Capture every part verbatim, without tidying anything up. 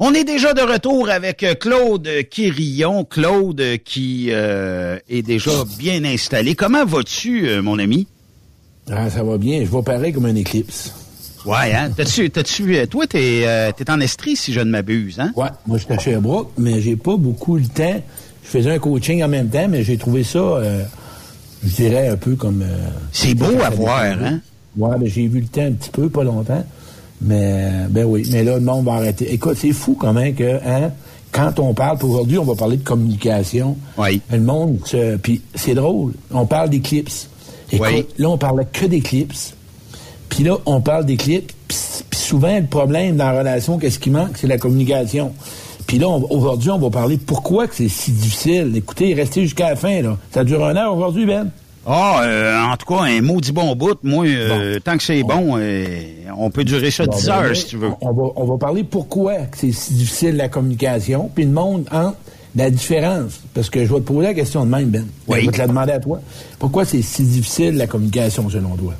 On est déjà de retour avec Claude Quirillon. Claude qui euh, est déjà bien installé. Comment vas-tu, euh, mon ami? Ah, ça va bien. Je vais pareil comme un éclipse. Ouais, hein? T'as-tu, t'as-tu, toi, t'es, euh, t'es en Estrie, si je ne m'abuse, hein? Ouais, moi, je suis à Sherbrooke, mais j'ai pas beaucoup le temps. Je faisais un coaching en même temps, mais j'ai trouvé ça, euh, je dirais, un peu comme... Euh, C'est beau à voir, hein? Ouais, mais j'ai vu le temps un petit peu, pas longtemps. Mais, ben oui, mais là, le monde va arrêter. Écoute, c'est fou quand même que, hein, quand on parle, pour aujourd'hui, on va parler de communication. Oui. Le monde, se, puis c'est drôle, on parle d'éclipses. Écoute, oui. Là, on parlait que d'éclipses. Puis là, on parle d'éclipses. Puis souvent, le problème dans la relation, qu'est-ce qui manque? C'est la communication. Puis là, on, aujourd'hui, on va parler de pourquoi que c'est si difficile. Écoutez, restez jusqu'à la fin, là. Ça dure une heure aujourd'hui, Ben? Ah, euh, en tout cas, un maudit bon bout. Moi, euh, bon. tant que c'est bon, euh, on peut durer ça bon, dix heures, ben, si tu veux. On va, on va parler pourquoi que c'est si difficile, la communication, puis le monde entre la différence. Parce que je vais te poser la question de même, Ben. Oui. Je vais te la demander à toi. Pourquoi c'est si difficile, la communication, selon toi?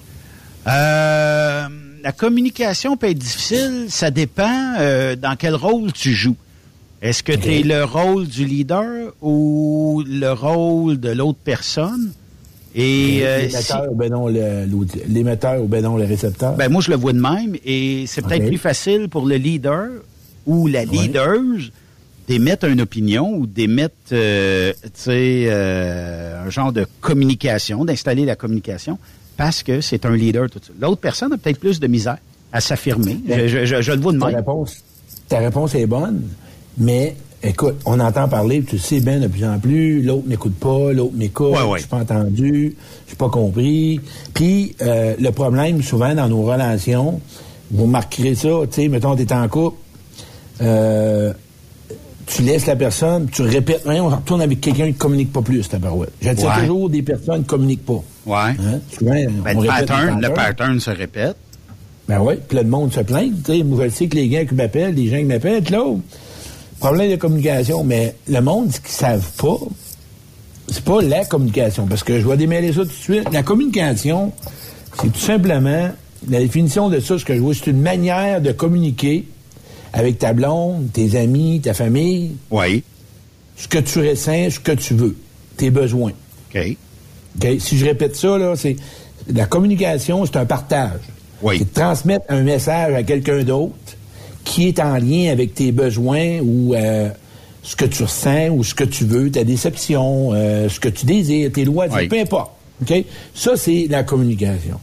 Euh, la communication peut être difficile. Ça dépend euh, dans quel rôle tu joues. Est-ce que okay. tu es le rôle du leader ou le rôle de l'autre personne? Et euh, l'émetteur si, ou ben non le, l'émetteur ou ben non le récepteur? Ben moi je le vois de même et c'est peut-être okay. plus facile pour le leader ou la leaduse ouais. d'émettre une opinion ou d'émettre euh, tu sais euh, un genre de communication, d'installer la communication parce que c'est un leader tout ça. L'autre personne a peut-être plus de misère à s'affirmer. Ben, je, je, je le vois de ta même. Réponse, ta réponse est bonne, mais écoute, on entend parler, tu sais bien de plus en plus, l'autre m'écoute pas, l'autre m'écoute, ouais, ouais. je suis pas entendu, je suis pas compris. Puis, euh, le problème, souvent, dans nos relations, vous remarquerez ça, tu sais, mettons, t'es en couple, euh, tu laisses la personne, tu répètes, rien, on retourne avec quelqu'un qui communique pas plus, ta barouette. J'attire ouais. toujours des personnes qui ne communiquent pas. Ouais. Hein? Souvent, ben, on le, répète pattern, le pattern se répète. Ben oui, puis là, le monde se plaint, tu sais, moi, je sais que les gars qui m'appellent, les gens qui m'appellent, Claude, problème de communication, mais le monde, ce qu'ils savent pas, c'est pas la communication, parce que je vais démêler ça tout de suite. La communication, c'est tout simplement, la définition de ça, ce que je vois, c'est une manière de communiquer avec ta blonde, tes amis, ta famille. Oui. Ce que tu ressens, ce que tu veux, tes besoins. OK. OK? Si je répète ça, là, c'est, la communication, c'est un partage. Oui. C'est de transmettre un message à quelqu'un d'autre qui est en lien avec tes besoins ou euh, ce que tu ressens ou ce que tu veux, ta déception, euh, ce que tu désires, tes loisirs, oui. peu importe. OK? Ça, c'est la communication.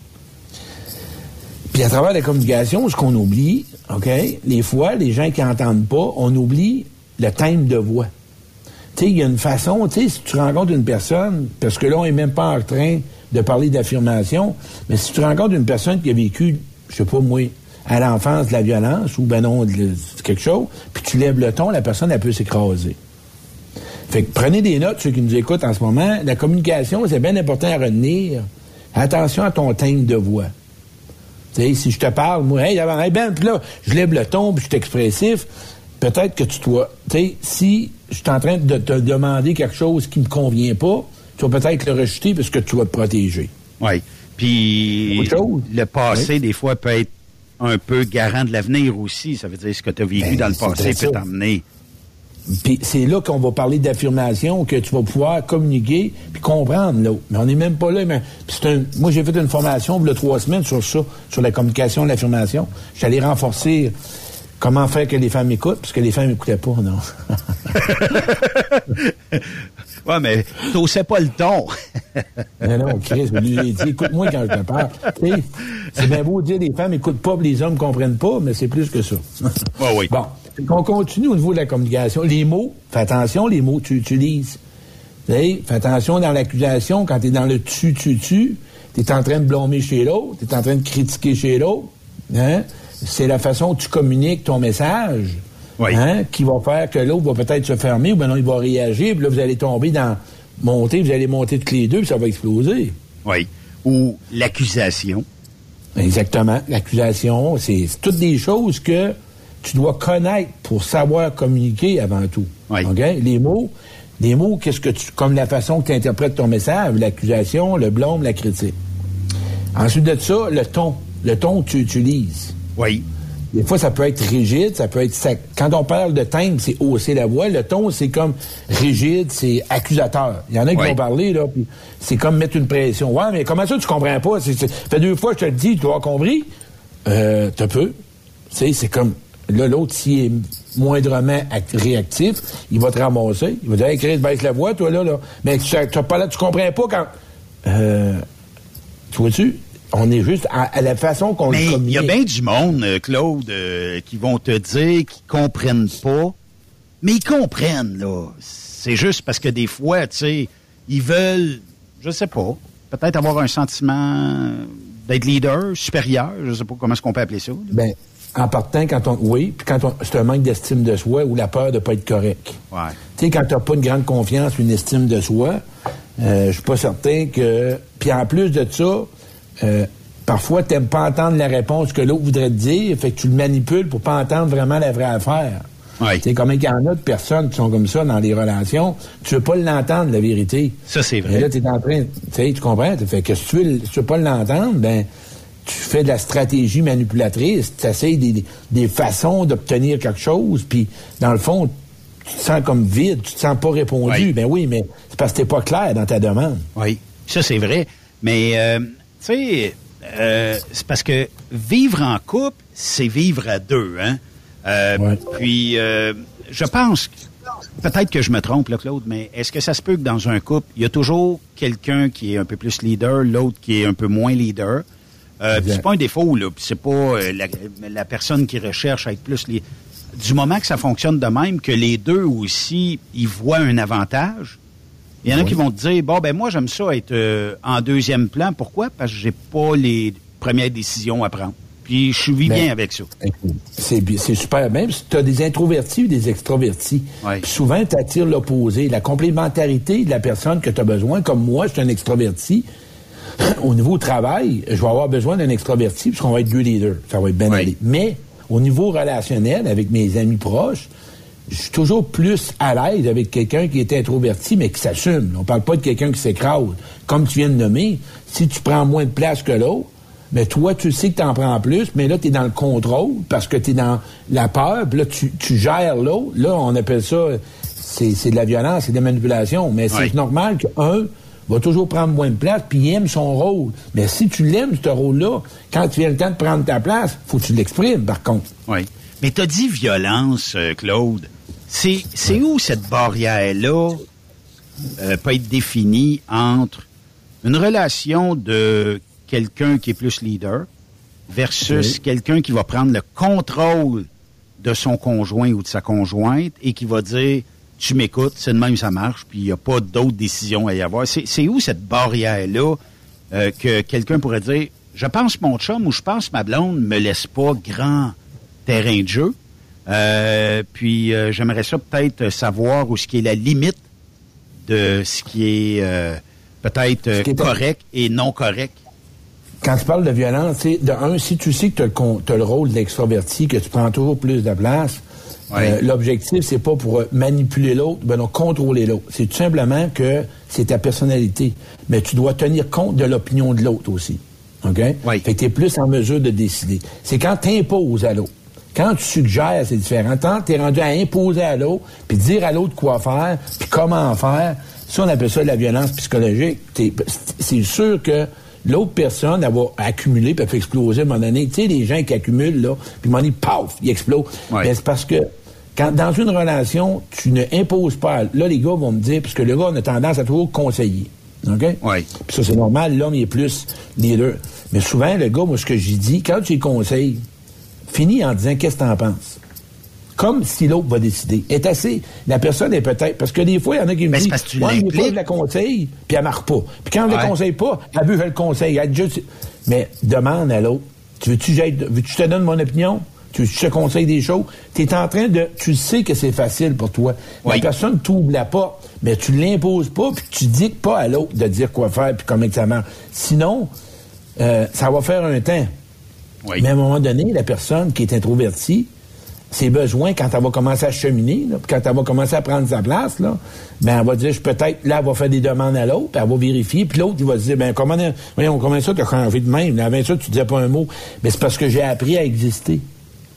Puis à travers la communication, ce qu'on oublie, OK, les fois, les gens qui n'entendent pas, on oublie le thème de voix. Tu sais, il y a une façon, tu sais, si tu rencontres une personne, parce que là, on n'est même pas en train de parler d'affirmation, mais si tu rencontres une personne qui a vécu, je sais pas moi, à l'enfance de la violence, ou ben non, de, de quelque chose, puis tu lèves le ton, la personne, elle peut s'écraser. Fait que prenez des notes, ceux qui nous écoutent en ce moment. La communication, c'est bien important à retenir. Attention à ton thème de voix. Tu sais, si je te parle, moi, hey, hey Ben, puis là, je lève le ton, puis je suis expressif, peut-être que tu dois, tu sais, si je suis en train de te demander quelque chose qui me convient pas, tu vas peut-être le rejeter parce que tu vas te protéger. Oui. Puis, le passé, oui. des fois, peut être un peu garant de l'avenir aussi. Ça veut dire ce que tu as vécu ben, dans le passé peut t'emmener. Puis c'est là qu'on va parler d'affirmation, que tu vas pouvoir communiquer puis comprendre l'autre. Mais on n'est même pas là. Mais c'est un, moi, j'ai fait une formation il y a trois semaines sur ça, sur la communication et l'affirmation. J'allais renforcer comment faire que les femmes écoutent, parce que les femmes n'écoutaient pas, non. Ouais, mais t'osais pas le ton. non, non, Chris, lui, j'ai dit, écoute-moi quand je te parle. T'sais, c'est bien beau de dire les femmes n'écoutent pas, les hommes ne comprennent pas, mais c'est plus que ça. Oh, oui. Bon, on continue au niveau de la communication. Les mots, fais attention, les mots que tu utilises. T'sais, fais attention dans l'accusation, quand tu es dans le tu, tu, tu, tu es en train de blâmer chez l'autre, tu es en train de critiquer chez l'autre. Hein? C'est la façon que tu communiques ton message. Oui. Hein, qui va faire que l'autre va peut-être se fermer ou bien non, il va réagir, puis là, vous allez tomber dans monter, vous allez monter toutes les deux, puis ça va exploser. Oui. Ou l'accusation. Exactement. L'accusation, c'est, c'est toutes des choses que tu dois connaître pour savoir communiquer avant tout. Oui. OK? Les mots, les mots, qu'est-ce que tu, comme la façon que tu interprètes ton message, l'accusation, le blâme, la critique. Ensuite de ça, le ton. Le ton que tu utilises. Oui. Des fois, ça peut être rigide, ça peut être sec. Quand on parle de timbre, c'est hausser la voix. Le ton, c'est comme rigide, c'est accusateur. Il y en a qui oui. vont parler, là, puis c'est comme mettre une pression. Ouais, mais comment ça, tu comprends pas? C'est, c'est, ça fait deux fois que je te le dis, tu as compris? Euh, t'as peu. Tu sais, c'est comme, là, l'autre, s'il est moindrement act- réactif, il va te ramasser. Il va dire, hey, Chris, baisse la voix, toi, là, là. Mais tu, tu, pas là, tu comprends pas quand, euh, tu vois-tu? On est juste à, à la façon qu'on mais le communique. Mais il y a bien du monde, Claude, euh, qui vont te dire qu'ils comprennent pas. Mais ils comprennent, là. C'est juste parce que des fois, tu sais, ils veulent, je sais pas, peut-être avoir un sentiment d'être leader, supérieur, je sais pas comment est-ce qu'on peut appeler ça. Là. Ben, en partant, quand on, oui, puis quand on, c'est un manque d'estime de soi ou la peur de pas être correct. Ouais. Tu sais, quand t'as pas une grande confiance, une estime de soi, euh, je suis pas certain que, puis en plus de ça, Euh, parfois, tu n'aimes pas entendre la réponse que l'autre voudrait te dire, fait que tu le manipules pour pas entendre vraiment la vraie affaire. Oui. Tu sais, comme il y en a de personnes qui sont comme ça dans les relations, tu veux pas l'entendre, la vérité. Ça, c'est vrai. Et là, tu es en train, tu sais, tu comprends? Fait que si tu veux, si tu veux pas l'entendre, ben, tu fais de la stratégie manipulatrice, tu essaies des, des façons d'obtenir quelque chose, puis dans le fond, tu te sens comme vide, tu te sens pas répondu. Oui. Ben oui, mais c'est parce que t'es pas clair dans ta demande. Oui, ça, c'est vrai. Mais... Euh... Tu sais, euh, c'est parce que vivre en couple, c'est vivre à deux, hein? Euh, ouais. Puis, euh, je pense, peut-être que je me trompe, là, Claude, mais est-ce que ça se peut que dans un couple, il y a toujours quelqu'un qui est un peu plus leader, l'autre qui est un peu moins leader? Euh, c'est pas un défaut, là. C'est pas euh, la, la personne qui recherche à être plus... Les... Du moment que ça fonctionne de même, que les deux aussi, ils voient un avantage... Il y en a oui. qui vont te dire, bon, ben moi, j'aime ça être euh, en deuxième plan. Pourquoi? Parce que j'ai pas les premières décisions à prendre. Puis je suis bien ben, avec ça. C'est, c'est super. Même si tu as des introvertis ou des extrovertis, oui. Puis souvent, tu attires l'opposé. La complémentarité de la personne que tu as besoin, comme moi, je suis un extroverti, au niveau travail, je vais avoir besoin d'un extroverti puisqu'on va être deux leaders. Ça va être bien oui. aller. Mais au niveau relationnel, avec mes amis proches, je suis toujours plus à l'aise avec quelqu'un qui est introverti, mais qui s'assume. On parle pas de quelqu'un qui s'écrase. Comme tu viens de nommer, si tu prends moins de place que l'autre, mais toi, tu sais que tu en prends plus, mais là, tu es dans le contrôle parce que tu es dans la peur, puis là, tu, tu gères l'autre. Là, on appelle ça, c'est, c'est de la violence, c'est de la manipulation. Mais c'est oui. normal qu'un va toujours prendre moins de place, puis il aime son rôle. Mais si tu l'aimes, ce rôle-là, quand tu viens le temps de prendre ta place, faut que tu l'exprimes, par contre. Oui. Mais tu as dit violence, euh, Claude. C'est, c'est où cette barrière-là euh, peut être définie entre une relation de quelqu'un qui est plus leader versus oui. quelqu'un qui va prendre le contrôle de son conjoint ou de sa conjointe et qui va dire « tu m'écoutes, c'est de même ça marche, puis il n'y a pas d'autres décisions à y avoir ». C'est, c'est où cette barrière-là euh, que quelqu'un pourrait dire « je pense mon chum ou je pense ma blonde me laisse pas grand terrain de jeu ». Euh, puis euh, j'aimerais ça peut-être savoir où ce qui est la limite de ce qui est euh, peut-être euh, correct et non correct. Quand tu parles de violence, tu sais, de un, si tu sais que tu as le rôle d'extroverti, que tu prends toujours plus de place, oui. euh, l'objectif, c'est pas pour manipuler l'autre, ben non, contrôler l'autre. C'est tout simplement que c'est ta personnalité. Mais tu dois tenir compte de l'opinion de l'autre aussi. OK? Oui. Fait que tu es plus en mesure de décider. C'est quand tu imposes à l'autre. Quand tu suggères, c'est différent. Quand tu es rendu à imposer à l'autre, puis dire à l'autre quoi faire, puis comment faire, ça, on appelle ça de la violence psychologique. T'es, c'est sûr que l'autre personne, elle va accumuler, puis elle fait exploser à un moment donné. Tu sais, les gens qui accumulent, là, puis à un moment donné, paf, ils explosent. Oui. Mais c'est parce que quand dans une relation, tu ne imposes pas. Là, les gars vont me dire, parce que le gars, on a tendance à toujours conseiller. OK? Oui. Puis ça, c'est normal, l'homme, il est plus leader. Mais souvent, le gars, moi, ce que j'ai dit, quand tu les conseilles, finis en disant qu'est-ce que t'en penses. Comme si l'autre va décider. Est assez. La personne est peut-être. Parce que des fois, il y en a qui me mais disent. Parce que tu ouais, des fois, je la conseille, puis elle marque pas. Puis quand on ne ouais. la conseille pas, elle veut, je le conseille. Elle juste... Mais demande à l'autre. Tu veux-tu veux je te donne mon opinion? Tu veux-tu je te conseille des choses? Tu es en train de. Tu sais que c'est facile pour toi. Oui. La personne t'ouvre la porte, mais tu ne l'imposes pas, puis tu dictes pas à l'autre de dire quoi faire, puis comment que ça marche. Sinon, euh, ça va faire un temps. Oui. Mais à un moment donné, la personne qui est introvertie, ses besoins, quand elle va commencer à cheminer, là, puis quand elle va commencer à prendre sa place, là, ben elle va dire, je peut-être, là, elle va faire des demandes à l'autre, puis elle va vérifier, puis l'autre, il va se dire, ben comment, voyons, comment ça, t'as changé de même? Avant ça, tu disais pas un mot. Mais c'est parce que j'ai appris à exister.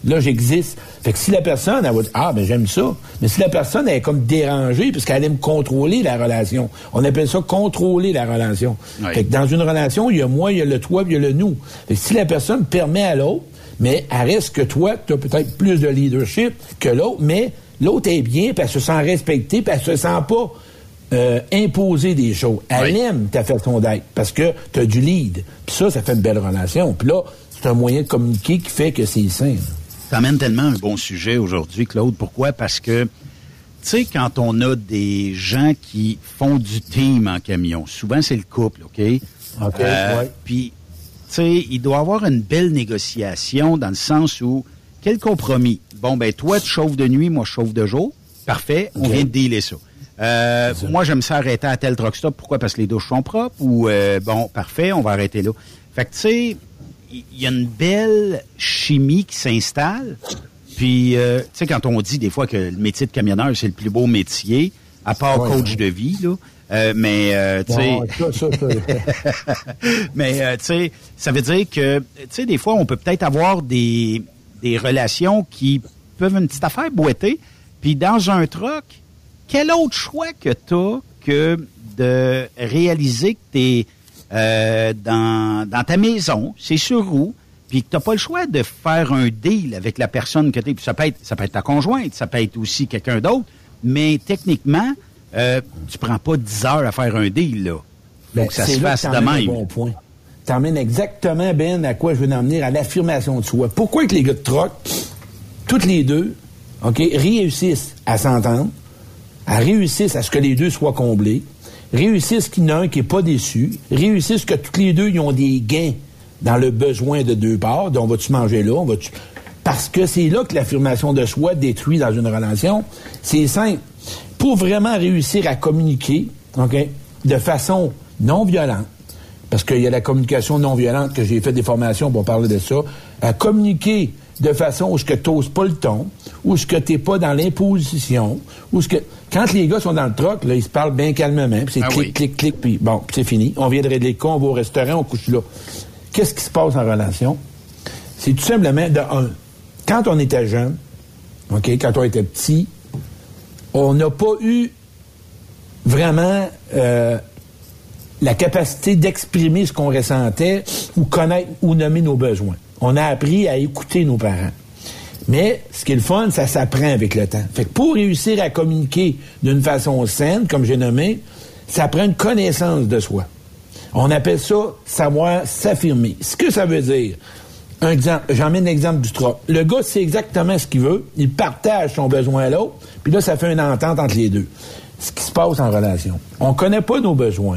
Là, j'existe. Fait que si la personne, elle va dire, ah, ben, j'aime ça. Mais si la personne, elle est comme dérangée, parce qu'elle aime contrôler la relation. On appelle ça contrôler la relation. Oui. Fait que dans une relation, il y a moi, il y a le toi, puis il y a le nous. Fait que si la personne permet à l'autre, mais elle reste que toi, tu as peut-être plus de leadership que l'autre, mais l'autre est bien, puis elle se sent respectée, puis elle se sent pas euh, imposer des choses. Elle oui. aime ta façon d'être, parce que tu as du lead. Puis ça, ça fait une belle relation. Puis là, c'est un moyen de communiquer qui fait que c'est sain. T'amènes tellement un bon sujet aujourd'hui, Claude. Pourquoi? Parce que, tu sais, quand on a des gens qui font du team en camion, souvent c'est le couple, OK? OK, euh, ouais. Puis, tu sais, il doit y avoir une belle négociation dans le sens où, quel compromis? Bon, ben toi, tu chauffes de nuit, moi, je chauffe de jour. Parfait, on okay. vient de dealer ça. Euh, ça. Moi, j'aime ça arrêter à tel truck stop. Pourquoi? Parce que les douches sont propres ou, euh, bon, parfait, on va arrêter là. Fait que, tu sais, il y a une belle chimie qui s'installe. Puis, euh, tu sais, quand on dit des fois que le métier de camionneur, c'est le plus beau métier, à part ouais, coach ouais. de vie, là. Euh, mais, euh, tu sais... Ça, ça, ça. mais, euh, tu sais, ça veut dire que, tu sais, des fois, on peut peut-être avoir des, des relations qui peuvent une petite affaire boiter. Puis, dans un truck, quel autre choix que t'as que de réaliser que t'es... Euh, dans, dans ta maison, c'est sur roue, puis que t'as pas le choix de faire un deal avec la personne que t'es. Puis ça peut être, ça peut être ta conjointe, ça peut être aussi quelqu'un d'autre, mais techniquement, euh, tu prends pas dix heures à faire un deal, là. Ben, donc ça se fasse de même. Un bon point. T'emmènes exactement, Ben, à quoi je veux en venir, à l'affirmation de soi. Pourquoi que les gars de troc, toutes les deux, OK, réussissent à s'entendre, à réussissent à ce que les deux soient comblés, réussissent qu'il y en a un qui n'est pas déçu, réussissent que tous les deux, ils ont des gains dans le besoin de deux parts. Donc, on va-tu manger là? On va-tu... Parce que c'est là que l'affirmation de soi détruit dans une relation. C'est simple. Pour vraiment réussir à communiquer, OK, de façon non violente, parce qu'il y a la communication non violente, que j'ai fait des formations pour parler de ça, à communiquer de façon où ce que t'oses pas le ton, où ce que t'es pas dans l'imposition, où ce que... Quand les gars sont dans le truck, là, ils se parlent bien calmement, puis c'est ah clic, oui. clic, clic, puis bon, puis c'est fini. On vient de régler le con, on va au restaurant, on couche là. Qu'est-ce qui se passe en relation? C'est tout simplement, de un, quand on était jeune, OK, quand on était petit, on n'a pas eu vraiment euh, la capacité d'exprimer ce qu'on ressentait ou connaître ou nommer nos besoins. On a appris à écouter nos parents. Mais ce qui est le fun, ça s'apprend avec le temps. Fait que pour réussir à communiquer d'une façon saine, comme j'ai nommé, ça prend une connaissance de soi. On appelle ça savoir s'affirmer. Ce que ça veut dire, un exemple, j'emmène l'exemple du truck. Le gars sait exactement ce qu'il veut, il partage son besoin à l'autre, puis là, ça fait une entente entre les deux. Ce qui se passe en relation. On connaît pas nos besoins,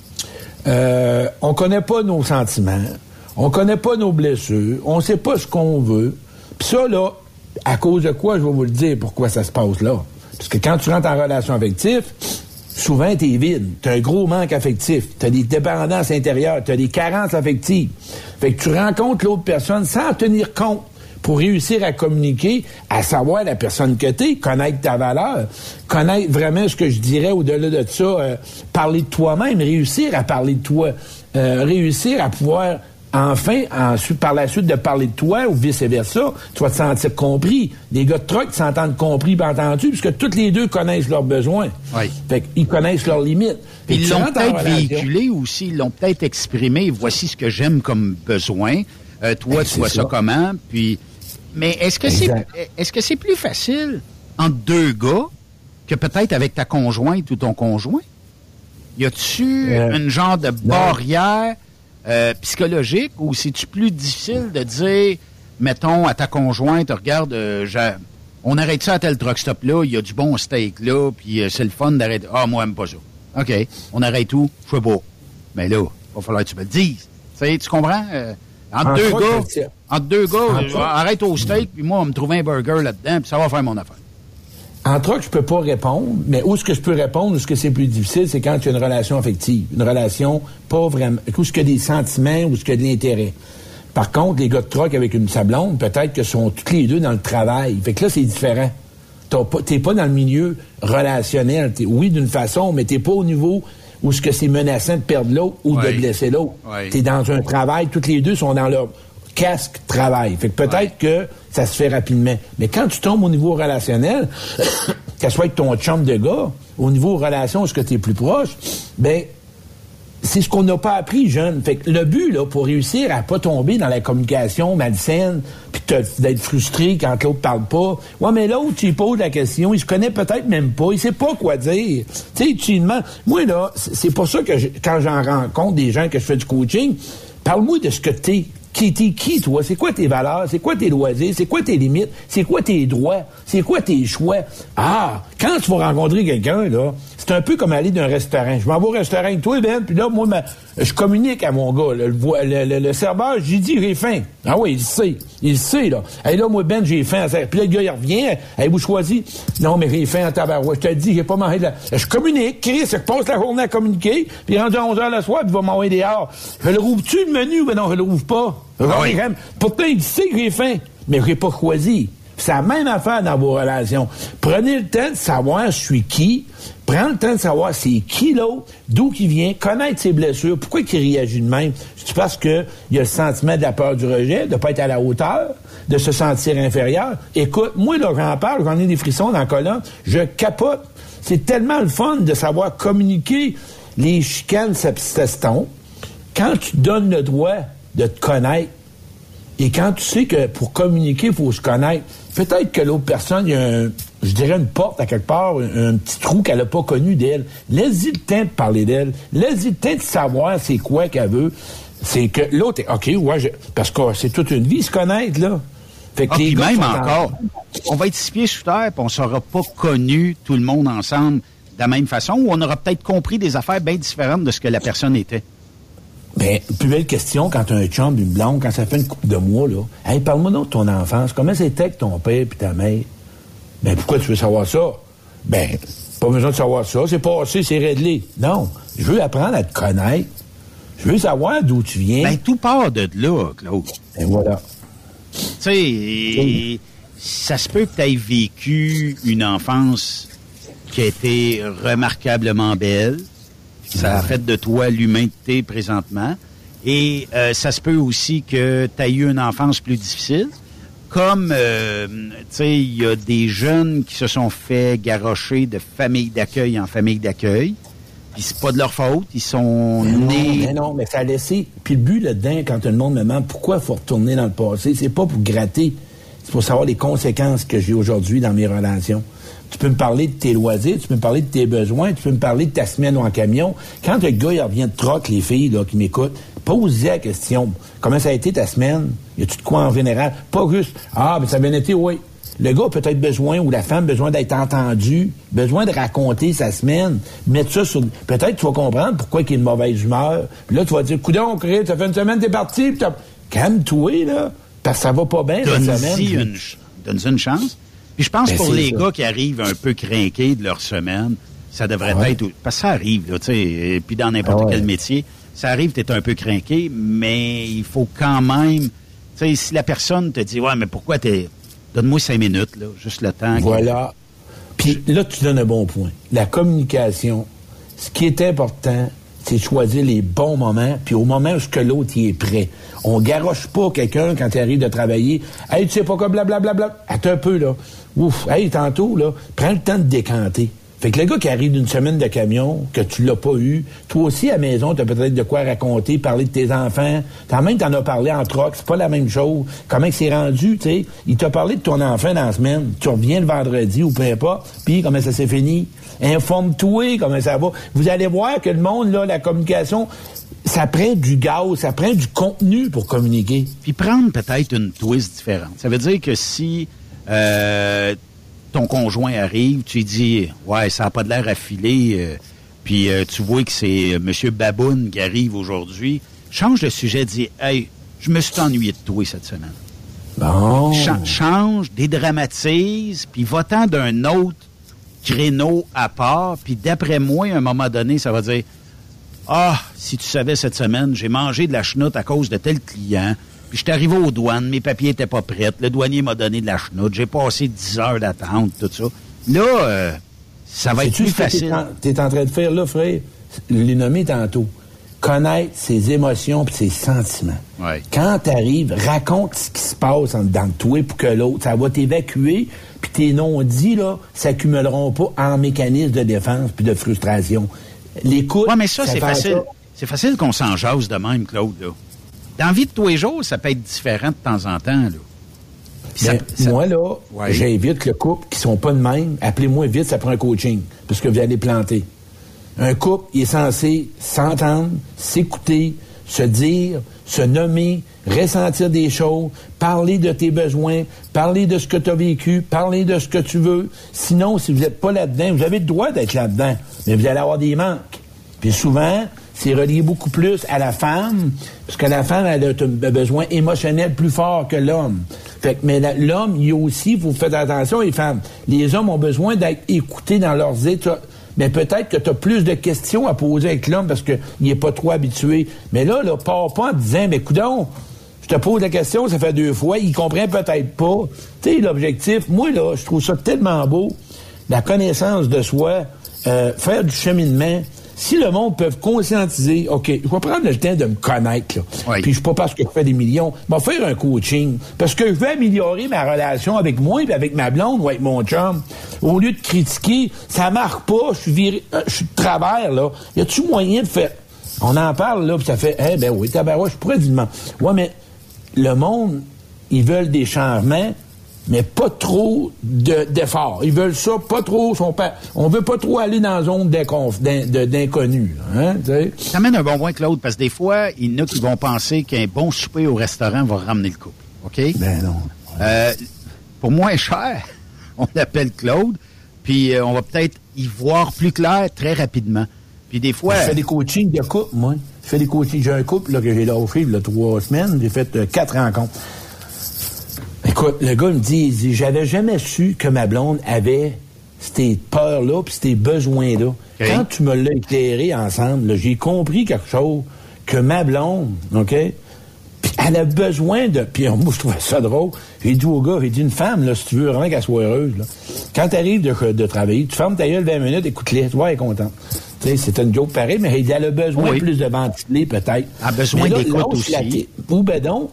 euh, on connaît pas nos sentiments, on connaît pas nos blessures, on sait pas ce qu'on veut. Puis ça, là, à cause de quoi, je vais vous le dire pourquoi ça se passe là. Parce que quand tu rentres en relation affective, souvent, t'es vide. T'as un gros manque affectif. T'as des dépendances intérieures. T'as des carences affectives. Fait que tu rencontres l'autre personne sans tenir compte pour réussir à communiquer, à savoir la personne que t'es, connaître ta valeur, connaître vraiment ce que je dirais au-delà de ça, euh, parler de toi-même, réussir à parler de toi, euh, réussir à pouvoir... Enfin, ensuite, par la suite de parler de toi ou vice-versa, tu vas te sentir compris. Les gars de truck s'entendent compris et entendus puisque tous les deux connaissent leurs besoins. Oui. Fait qu'ils connaissent leurs limites. Fait ils l'ont peut-être véhiculé aussi, ils l'ont peut-être exprimé. Voici ce que j'aime comme besoin. Euh, toi, tu vois ça. ça comment? Puis, mais est-ce que exact. c'est est-ce que c'est plus facile entre deux gars que peut-être avec ta conjointe ou ton conjoint? Y a-tu euh, une genre de barrière Euh, psychologique, ou c'est-tu plus difficile de dire, mettons, à ta conjointe, regarde, euh, on arrête ça à tel truck stop là, il y a du bon steak là, puis euh, c'est le fun d'arrêter. Ah, moi, j'aime pas ça. OK, on arrête tout, je sais pas. Mais là, il va falloir que tu me le dises. T'sais, tu comprends? Euh, entre, en deux gars, entre deux gars, euh, arrête au steak, puis moi, on va me trouver un burger là-dedans, puis ça va faire mon affaire. En truck, je peux pas répondre, mais où est-ce que je peux répondre, où est-ce que c'est plus difficile, c'est quand tu as une relation affective. Une relation pas vraiment... Où est-ce qu'il y a des sentiments, où est-ce qu'il y a de l'intérêt. Par contre, les gars de truck avec une sablonde, peut-être que sont tous les deux dans le travail. Fait que là, c'est différent. T'as pas, t'es pas dans le milieu relationnel. T'es, oui, d'une façon, mais t'es pas au niveau où est-ce que c'est menaçant de perdre l'autre ou ouais. de blesser l'autre. Ouais. T'es dans un travail, tous les deux sont dans leur... casque, travail. Fait que peut-être ouais. que ça se fait rapidement. Mais quand tu tombes au niveau relationnel, qu'elle soit avec ton chum de gars, au niveau relation, est-ce que tu es plus proche, ben c'est ce qu'on n'a pas appris, jeune. Fait que le but, là, pour réussir à pas tomber dans la communication malsaine, puis d'être frustré quand l'autre parle pas. Ouais, mais l'autre, tu lui poses la question, il se connaît peut-être même pas, il sait pas quoi dire. Tu sais, tu lui demandes. Moi, là, c'est pour ça que je, quand j'en rencontre des gens que je fais du coaching, parle-moi de ce que t'es. Qui t'es qui, toi? C'est quoi tes valeurs? C'est quoi tes loisirs? C'est quoi tes limites? C'est quoi tes droits? C'est quoi tes choix? Ah! Quand tu vas rencontrer quelqu'un, là, c'est un peu comme aller d'un restaurant. Je m'en vais au restaurant avec toi, Ben, puis là, moi, ma, je communique à mon gars. Là, le, le, le, le serveur, j'ai dit, j'ai faim. Ah oui, il sait. Il sait, là. Hey, là, moi, Ben, j'ai faim. Puis là, le gars, il revient. Hey, vous choisissez? Non, mais j'ai faim en tabarouette. Je te dis, j'ai pas mangé de la... Je communique. Chris, je passe la journée à communiquer. Puis rendu à onze heures le soir, puis il va m'envoyer dehors. Je le rouvre-tu, le menu? Ben non, je le rouvre pas. Ah oui. Pourtant, il sait que j'ai faim, mais je n'ai pas choisi. C'est la même affaire dans vos relations. Prenez le temps de savoir je suis qui. Prends le temps de savoir c'est qui l'autre, d'où il vient, connaître ses blessures, pourquoi il réagit de même. C'est parce qu'il y a le sentiment de la peur du rejet, de ne pas être à la hauteur, de se sentir inférieur. Écoute, moi, là, j'en parle, j'en ai des frissons dans la colonne, je capote. C'est tellement le fun de savoir communiquer. Les chicanes, ça s'estompe. Quand tu donnes le droit de te connaître, et quand tu sais que pour communiquer, il faut se connaître, peut-être que l'autre personne, il y a, un, je dirais, une porte à quelque part, un, un petit trou qu'elle n'a pas connu d'elle. Laisse-y le temps de parler d'elle. Laisse-y le temps de savoir c'est quoi qu'elle veut. C'est que l'autre est, OK, ouais, je, parce que c'est toute une vie se connaître, là. Fait que ah, les puis gars même sont encore, en... on va être six pieds sous terre, puis on sera pas connu tout le monde ensemble de la même façon, ou on aura peut-être compris des affaires bien différentes de ce que la personne était. Ben, plus belle question quand t'as un chum, une blonde, quand ça fait une couple de mois, là. Hey, parle-moi donc de ton enfance. Comment c'était avec ton père puis ta mère? Ben, pourquoi tu veux savoir ça? Ben, pas besoin de savoir ça. C'est passé, c'est réglé. Non. Je veux apprendre à te connaître. Je veux savoir d'où tu viens. Ben, tout part de là, Claude. Ben, voilà. Tu sais, ça se peut que tu aies vécu une enfance qui a été remarquablement belle. Ça a fait de toi l'humain que t'es présentement. Et euh, ça se peut aussi que tu aies eu une enfance plus difficile. Comme, euh, tu sais, il y a des jeunes qui se sont fait garrocher de famille d'accueil en famille d'accueil. Puis c'est pas de leur faute. Ils sont mais nés... Non, mais non, mais ça a laissé... Puis le but là-dedans, quand tout le monde me demande pourquoi il faut retourner dans le passé, c'est pas pour gratter. C'est pour savoir les conséquences que j'ai aujourd'hui dans mes relations. Tu peux me parler de tes loisirs, tu peux me parler de tes besoins, tu peux me parler de ta semaine en camion. Quand le gars, il revient de troc, les filles là, qui m'écoutent, pose-y la question. Comment ça a été ta semaine? Y a-tu de quoi en général? Pas juste, ah, ben ça a bien été, oui. Le gars a peut-être besoin, ou la femme, besoin d'être entendu, besoin de raconter sa semaine, mettre ça sur... Peut-être tu vas comprendre pourquoi il est de mauvaise humeur. Puis là, tu vas dire, coudonc, Chris, ça fait une semaine, t'es parti, puis t'as... Calme-toi, là, parce que ça va pas bien cette semaine. Une... Donne-y une chance. Puis je pense ben, pour les ça. Gars qui arrivent un peu crinqués de leur semaine, ça devrait ouais. être... Parce que ça arrive, là, tu sais, puis dans n'importe ah ouais. quel métier, ça arrive, t'es un peu crinqué, mais il faut quand même... Tu sais, si la personne te dit, ouais, mais pourquoi t'es... Donne-moi cinq minutes, là, juste le temps. Voilà. Puis là, tu donnes un bon point. La communication, ce qui est important, c'est de choisir les bons moments, puis au moment où ce que l'autre y est prêt. On garoche pas quelqu'un quand il arrive de travailler. Hey, tu sais pas quoi, blablabla. Attends un peu, là. Ouf, hey, tantôt, là, prends le temps de décanter. Fait que le gars qui arrive d'une semaine de camion, que tu l'as pas eu, toi aussi, à la maison, t'as peut-être de quoi raconter, parler de tes enfants. T'en même t'en as parlé en troc, c'est pas la même chose. Comment il s'est rendu, tu sais. Il t'a parlé de ton enfant dans la semaine. Tu reviens le vendredi ou peu importe. Puis, comment ça s'est fini? Informe-toi, comment ça va. Vous allez voir que le monde, là, la communication, ça prend du gaz, ça prend du contenu pour communiquer. Puis prendre peut-être une twist différente. Ça veut dire que si... Euh, ton conjoint arrive, tu lui dis « Ouais, ça n'a pas de l'air affilé, euh, puis euh, tu vois que c'est euh, M. Baboune qui arrive aujourd'hui. » Change de sujet, dis « Hey, je me suis ennuyé de toi cette semaine. Bon. » Ch- Change, dédramatise, puis va-t'en d'un autre créneau à part, puis d'après moi, à un moment donné, ça va dire « Ah, si tu savais cette semaine, j'ai mangé de la chenoute à cause de tel client. » Puis je suis arrivé aux douanes, mes papiers étaient pas prêts, le douanier m'a donné de la chenoute, j'ai passé dix heures d'attente, tout ça. Là, euh, ça va être plus facile. Tu es en train de faire là, frère, je l'ai nommé tantôt. connaître ses émotions et ses sentiments. Ouais. Quand tu arrives, raconte ce qui se passe en dedans de toi pour que l'autre, ça va t'évacuer, puis tes non-dits, là, s'accumuleront pas en mécanisme de défense puis de frustration. L'écoute... Oui, mais ça, ça c'est facile. Ça. C'est facile qu'on s'en jase de même, Claude, là. Dans la vie de tous les jours, ça peut être différent de temps en temps, là. Ça, ça... Moi, là, ouais. j'invite le couple qui sont pas de même, appelez-moi vite, ça prend un coaching, parce que vous allez planter. Un couple, il est censé s'entendre, s'écouter, se dire, se nommer, ressentir des choses, parler de tes besoins, parler de ce que tu as vécu, parler de ce que tu veux. Sinon, si vous n'êtes pas là-dedans, vous avez le droit d'être là-dedans, mais vous allez avoir des manques. Puis souvent, c'est relié beaucoup plus à la femme, parce que la femme elle a un besoin émotionnel plus fort que l'homme. Fait que, mais la, l'homme, il y a aussi, vous faites attention, les femmes, les hommes ont besoin d'être écoutés dans leurs états. Mais peut-être que tu as plus de questions à poser avec l'homme parce qu'il n'est pas trop habitué. Mais là, là, pars pas en disant, mais coudonc, je te pose la question, ça fait deux fois, il comprend peut-être pas. Tu sais, l'objectif, moi, là, je trouve ça tellement beau, la connaissance de soi, euh, faire du cheminement. Si le monde peut conscientiser, OK, je vais prendre le temps de me connaître, là. Oui. Puis je suis pas parce que je fais des millions, je vais faire un coaching. Parce que je veux améliorer ma relation avec moi et avec ma blonde ou avec mon chum. Au lieu de critiquer, ça marche pas, je suis viré, euh, je suis de travers, là. Y a-tu moyen de faire... On en parle, là, puis ça fait, eh ben oui, tabarouette, je pourrais dire, ouais, mais le monde, ils veulent des changements, mais pas trop de, d'efforts. Ils veulent ça, pas trop... Son pa... On veut pas trop aller dans la zone d'inconf... d'inconnu. Hein, ça amène un bon point, Claude, parce que des fois, il y en a qui vont penser qu'un bon souper au restaurant va ramener le couple. OK? Ben non. Euh, pour moins cher, on l'appelle Claude, puis euh, on va peut-être y voir plus clair très rapidement. Puis des fois... Je fais des coachings de couple, moi. Je fais des coachings. J'ai un couple là, que j'ai offert il y a trois semaines. J'ai fait euh, quatre rencontres. Écoute, le gars me dit, il dit, j'avais jamais su que ma blonde avait ces peurs-là puis ces besoins-là. Okay. Quand tu me l'as éclairé ensemble, là, j'ai compris quelque chose, que ma blonde, OK, puis elle a besoin de... Puis moi, je trouvais ça drôle. J'ai dit au gars, j'ai dit, une femme, là, si tu veux vraiment qu'elle soit heureuse, là, quand tu arrives de, de travailler, tu fermes ta gueule vingt minutes, écoute-les, tu vois, elle est contente. Tu sais, c'est une joke pareil, mais elle a besoin oui. plus de ventiler, peut-être. Elle a besoin d'écoute aussi. Ou ben donc,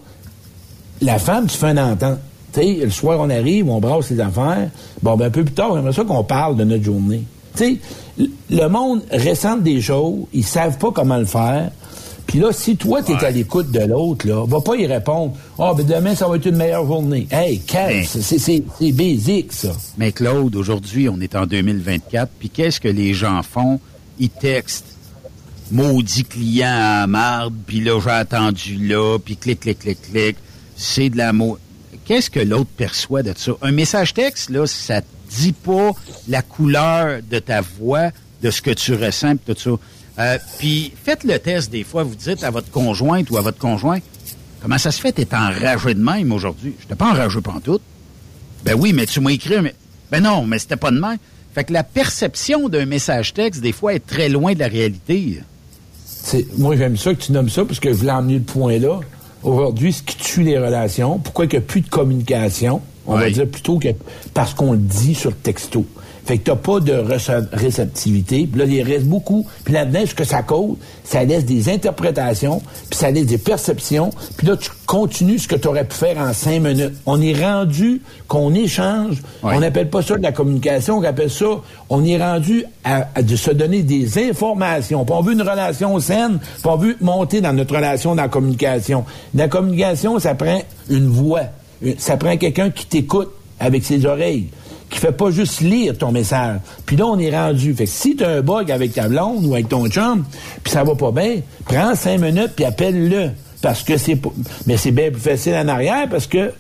la femme, tu fais une entente. Tu sais, le soir, on arrive, on brasse les affaires. Bon, ben, un peu plus tard, j'aimerais ça qu'on parle de notre journée. Tu sais, le monde ressent des choses, ils savent pas comment le faire. Puis là, si toi, t'es ouais. à l'écoute de l'autre, là, va pas y répondre. Ah, oh, ben, demain, ça va être une meilleure journée. Hey, calme, c'est, c'est, c'est, c'est basique, ça. Mais Claude, aujourd'hui, on est en deux mille vingt-quatre, puis qu'est-ce que les gens font? Ils textent. Maudit client à marde, puis là, j'ai attendu là, puis clic, clic, clic, clic. C'est de la mot. Qu'est-ce que l'autre perçoit de ça? Un message texte, là, ça dit pas la couleur de ta voix, de ce que tu ressens, pis tout ça. Euh, puis faites le test des fois, vous dites à votre conjointe ou à votre conjoint, comment ça se fait, t'es enragé de même aujourd'hui? Je t'ai pas enragé pantoute. Ben oui, mais tu m'as écrit, mais ben non, mais c'était pas de même. Fait que la perception d'un message texte, des fois, est très loin de la réalité. C'est, moi, j'aime ça que tu nommes ça, parce que je voulais emmener le point là. Aujourd'hui, ce qui tue les relations, pourquoi il n'y a plus de communication, on oui. va dire plutôt que parce qu'on le dit sur le texto. Fait que t'as pas de réceptivité. Puis là, il reste beaucoup. Puis là-dedans, ce que ça cause, ça laisse des interprétations, puis ça laisse des perceptions. Puis là, tu continues ce que tu aurais pu faire en cinq minutes. On est rendu qu'on échange. Oui. On n'appelle pas ça de la communication, on appelle ça, on est rendu à, à de se donner des informations. Puis on veut une relation saine, puis on veut monter dans notre relation dans la communication. La communication, ça prend une voix. Ça prend quelqu'un qui t'écoute avec ses oreilles, qui fait pas juste lire ton message. Puis là, on est rendu. Fait que si t'as un bug avec ta blonde ou avec ton chum, puis ça va pas bien, prends cinq minutes puis appelle-le. Parce que c'est pas... Mais c'est bien plus facile en arrière parce que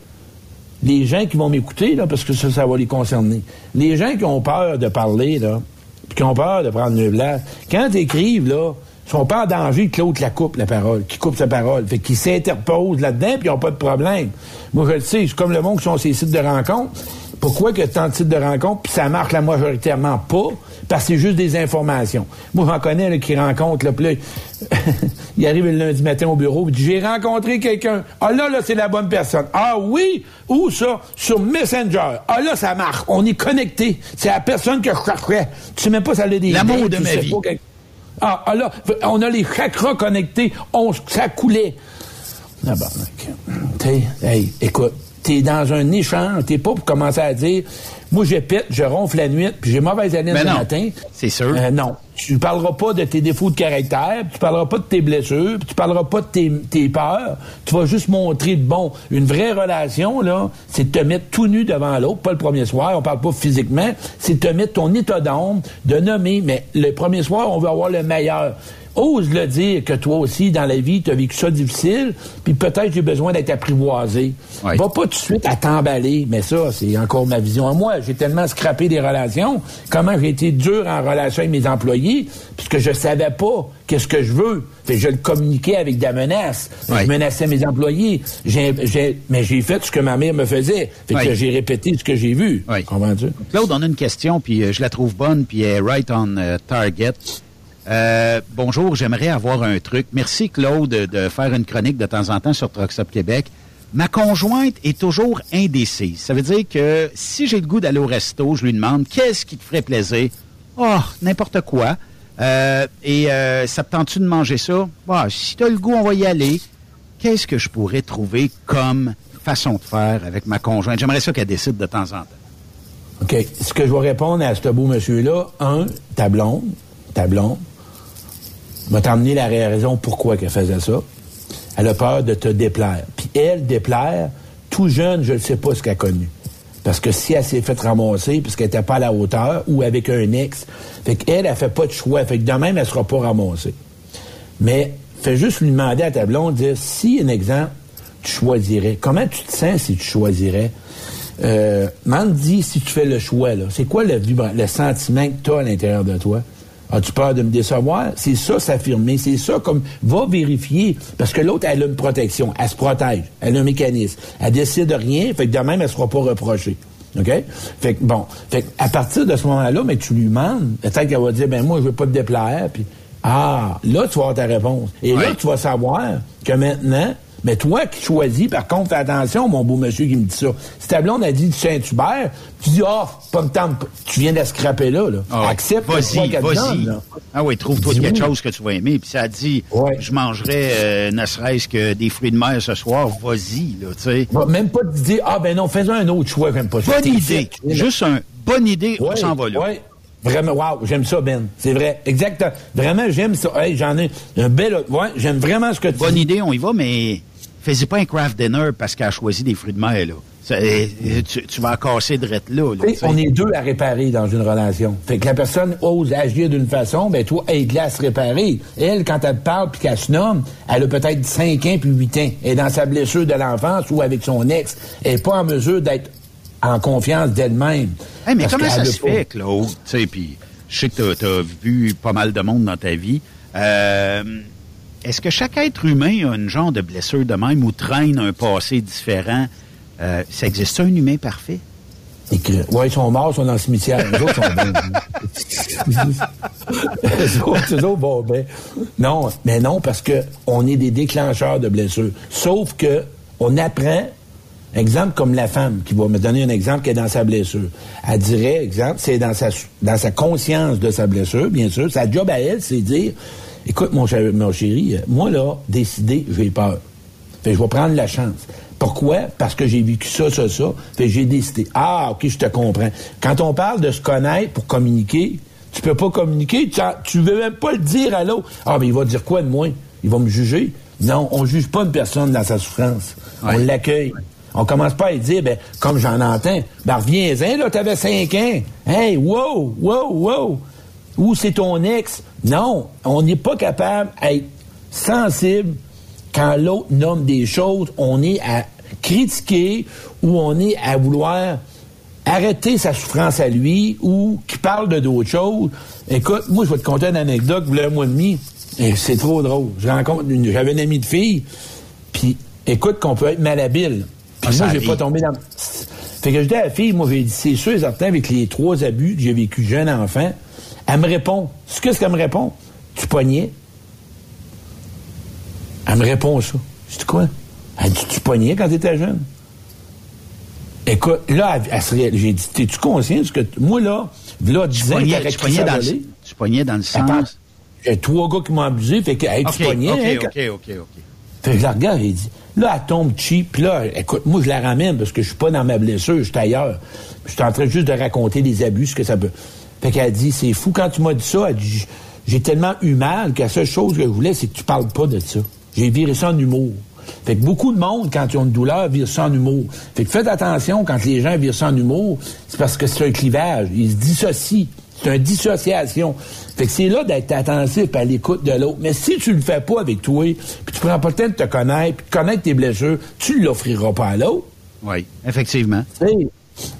les gens qui vont m'écouter, là, parce que ça, ça va les concerner. Les gens qui ont peur de parler, là, puis qui ont peur de prendre le blanc, quand t'écrives, là, ils sont pas en danger que l'autre la coupe, la parole, qui coupe sa parole. Fait qu'ils s'interposent là-dedans, puis ils n'ont pas de problème. Moi, je le sais, c'est comme le monde qui sont ces sites de rencontres. Pourquoi que tant de sites de rencontres, puis ça marche la majoritairement pas? Parce que c'est juste des informations. Moi, j'en connais là, qui rencontrent, là, puis là, il arrive le lundi matin au bureau, il dit, j'ai rencontré quelqu'un. Ah là, là, c'est la bonne personne. Ah oui? Où ça? Sur Messenger. Ah là, ça marche. On est connecté. C'est la personne que je cherchais. Tu sais même pas ça a des... L'amour de ma vie. Ah, ah là, on a les chakras connectés, on, ça coulait. Ah ben, okay. Hey, écoute, t'es dans un échange, t'es pas pour commencer à dire, moi, je pète, je ronfle la nuit, puis j'ai mauvaise haleine le matin. C'est sûr. Euh, non. Tu parleras pas de tes défauts de caractère, tu parleras pas de tes blessures, tu parleras pas de tes, tes peurs. Tu vas juste montrer, bon, une vraie relation, là, c'est de te mettre tout nu devant l'autre, pas le premier soir, on parle pas physiquement, c'est de te mettre ton état d'âme, de nommer, mais le premier soir, on veut avoir le meilleur. Ose le dire que toi aussi, dans la vie, tu as vécu ça difficile, puis peut-être j'ai besoin d'être apprivoisé. Oui. Va pas tout de suite à t'emballer, mais ça, c'est encore ma vision à moi. J'ai tellement scrappé des relations, comment j'ai été dur en relation avec mes employés, puisque je savais pas qu'est-ce que je veux. Fait que je le communiquais avec des menaces. Oui. Je menaçais mes employés. J'ai, j'ai, mais j'ai fait ce que ma mère me faisait. Fait oui. que j'ai répété ce que j'ai vu. Oui. Comprends-tu? Claude, on a une question, puis euh, je la trouve bonne, puis elle est right on uh, target. Euh, bonjour, j'aimerais avoir un truc. Merci, Claude, de faire une chronique de temps en temps sur Trucks Up Québec. Ma conjointe est toujours indécise. Ça veut dire que si j'ai le goût d'aller au resto, je lui demande qu'est-ce qui te ferait plaisir. Oh, n'importe quoi. Euh, et euh, ça te tente-tu de manger ça? Bah, si tu as le goût, on va y aller. Qu'est-ce que je pourrais trouver comme façon de faire avec ma conjointe? J'aimerais ça qu'elle décide de temps en temps. OK. Ce que je vais répondre à ce beau monsieur-là, un, ta blonde, ta blonde, va t'emmener la raison pourquoi qu'elle faisait ça. Elle a peur de te déplaire. Puis elle, déplaire, tout jeune, je ne sais pas ce qu'elle a connu. Parce que si elle s'est fait ramasser, parce qu'elle n'était pas à la hauteur, ou avec un ex, fait qu'elle, elle fait pas de choix. Fait que de même, elle sera pas ramassée. Mais, fais juste lui demander à ta blonde, dire, si, un exemple, tu choisirais, comment tu te sens si tu choisirais? Euh, m'en dis si tu fais le choix, là. C'est quoi le, vibra- le sentiment que tu as à l'intérieur de toi? As-tu peur de me décevoir? C'est ça, s'affirmer. C'est ça, comme, va vérifier. Parce que l'autre, elle a une protection. Elle se protège. Elle a un mécanisme. Elle décide de rien. Fait que de même, elle sera pas reprochée. OK? Fait que, bon. Fait que, à partir de ce moment-là, mais tu lui demandes. Peut-être qu'elle va dire, ben, moi, je veux pas te déplaire. Puis, ah, là, tu vas avoir ta réponse. Et ouais. là, tu vas savoir que maintenant, mais toi qui choisis, par contre, fais attention, mon beau monsieur qui me dit ça. Si ta blonde a dit du Saint-Hubert, tu dis, ah, oh, pas me tente, tu viens de la scraper là, là. Oh, accepte vas-y, qu'elle vas-y. donne, là. Ah oui, trouve-toi dis quelque oui. chose que tu vas aimer. Puis ça a dit, ouais. je mangerais euh, ne serait-ce que des fruits de mer ce soir, vas-y, là, tu sais. Même pas te dire, ah ben non, fais un autre choix, j'aime pas ça. Bonne idée. Juste un bonne idée, ouais, on s'en va là. Ouais. Vraiment, wow, j'aime ça, Ben. C'est vrai. Exactement. Vraiment, j'aime ça. Hey, j'en ai un bel... Ouais, j'aime vraiment ce que tu Bonne dis. idée, on y va, mais fais-y pas un craft dinner parce qu'elle a choisi des fruits de mer, là. Ça, tu, tu vas casser de rette là. là on est deux à réparer dans une relation. Fait que la personne ose agir d'une façon, ben toi, aide-la à se réparer. Elle, quand elle te parle puis qu'elle se nomme, elle a peut-être cinq ans puis huit ans. Elle est dans sa blessure de l'enfance ou avec son ex. Elle n'est pas en mesure d'être en confiance d'elle-même. Hey, mais comment ça se fait, Claude? Tu sais, puis je sais que tu as vu pas mal de monde dans ta vie. Euh, est-ce que chaque être humain a une genre de blessure de même ou traîne un passé différent? Euh, ça existe un humain parfait? Oui, ils sont morts, ils sont dans le cimetière. Les autres sont bien. Les autres, les autres vont bien. Non, mais non, parce que on est des déclencheurs de blessures. Sauf que on apprend. Exemple comme la femme qui va me donner un exemple qui est dans sa blessure. Elle dirait, exemple, c'est dans sa dans sa conscience de sa blessure, bien sûr. Sa job à elle, c'est dire, écoute, mon, ch- mon chéri, moi là, décider, j'ai peur. Fait que je vais prendre la chance. Pourquoi? Parce que j'ai vécu ça, ça, ça. Fait que j'ai décidé. Ah, ok, je te comprends. Quand on parle de se connaître pour communiquer, tu peux pas communiquer, tu, tu veux même pas le dire à l'autre. Ah, mais il va dire quoi de moi? Il va me juger? Non, on juge pas une personne dans sa souffrance. Ouais. On l'accueille. Ouais. On commence pas à lui dire, ben, comme j'en entends, ben, reviens-en, là, t'avais cinq ans. Hey, wow, wow, wow. Ou c'est ton ex. Non, on n'est pas capable d'être sensible quand l'autre nomme des choses. On est à critiquer ou on est à vouloir arrêter sa souffrance à lui ou qui parle de d'autres choses. Écoute, moi, je vais te conter une anecdote, il y a un mois et demi. Et c'est trop drôle. Je rencontre une, j'avais une amie de fille, puis écoute qu'on peut être malhabile. Puis moi, j'ai pas tombé dans... Fait que je dis à la fille, moi, j'ai dit, c'est sûr et certain, avec les trois abus que j'ai vécu jeune enfant, elle me répond. Qu'est-ce qu'elle me répond? Tu pognais? Elle me répond ça. Je dis quoi? Elle dit, tu pognais quand t'étais jeune? Écoute, là, elle, elle serait, j'ai dit, t'es-tu conscient? Parce que moi, là, là, dix ans, tu pognais dans le, tu pognais dans le sens... j'ai trois gars qui m'ont abusé, fait que, hey, tu OK, pognais, OK, hein, OK, OK, OK, OK. Fait que je la regarde, il dit, là, elle tombe cheap, puis là, écoute, moi, je la ramène parce que je suis pas dans ma blessure, je suis ailleurs. Je suis en train juste de raconter des abus, ce que ça peut. Fait qu'elle dit, c'est fou, quand tu m'as dit ça, elle dit, j'ai tellement eu mal que la seule chose que je voulais, c'est que tu parles pas de ça. J'ai viré ça en humour. Fait que beaucoup de monde, quand ils ont une douleur, virent ça en humour. Fait que faites attention, quand les gens virent ça en humour, c'est parce que c'est un clivage. Ils se dissocient. C'est une dissociation. Fait que c'est là d'être attentif à l'écoute de l'autre. Mais si tu le fais pas avec toi, puis tu prends pas le temps de te connaître, puis de connaître tes blessures, tu l'offriras pas à l'autre. Oui, effectivement. T'sais.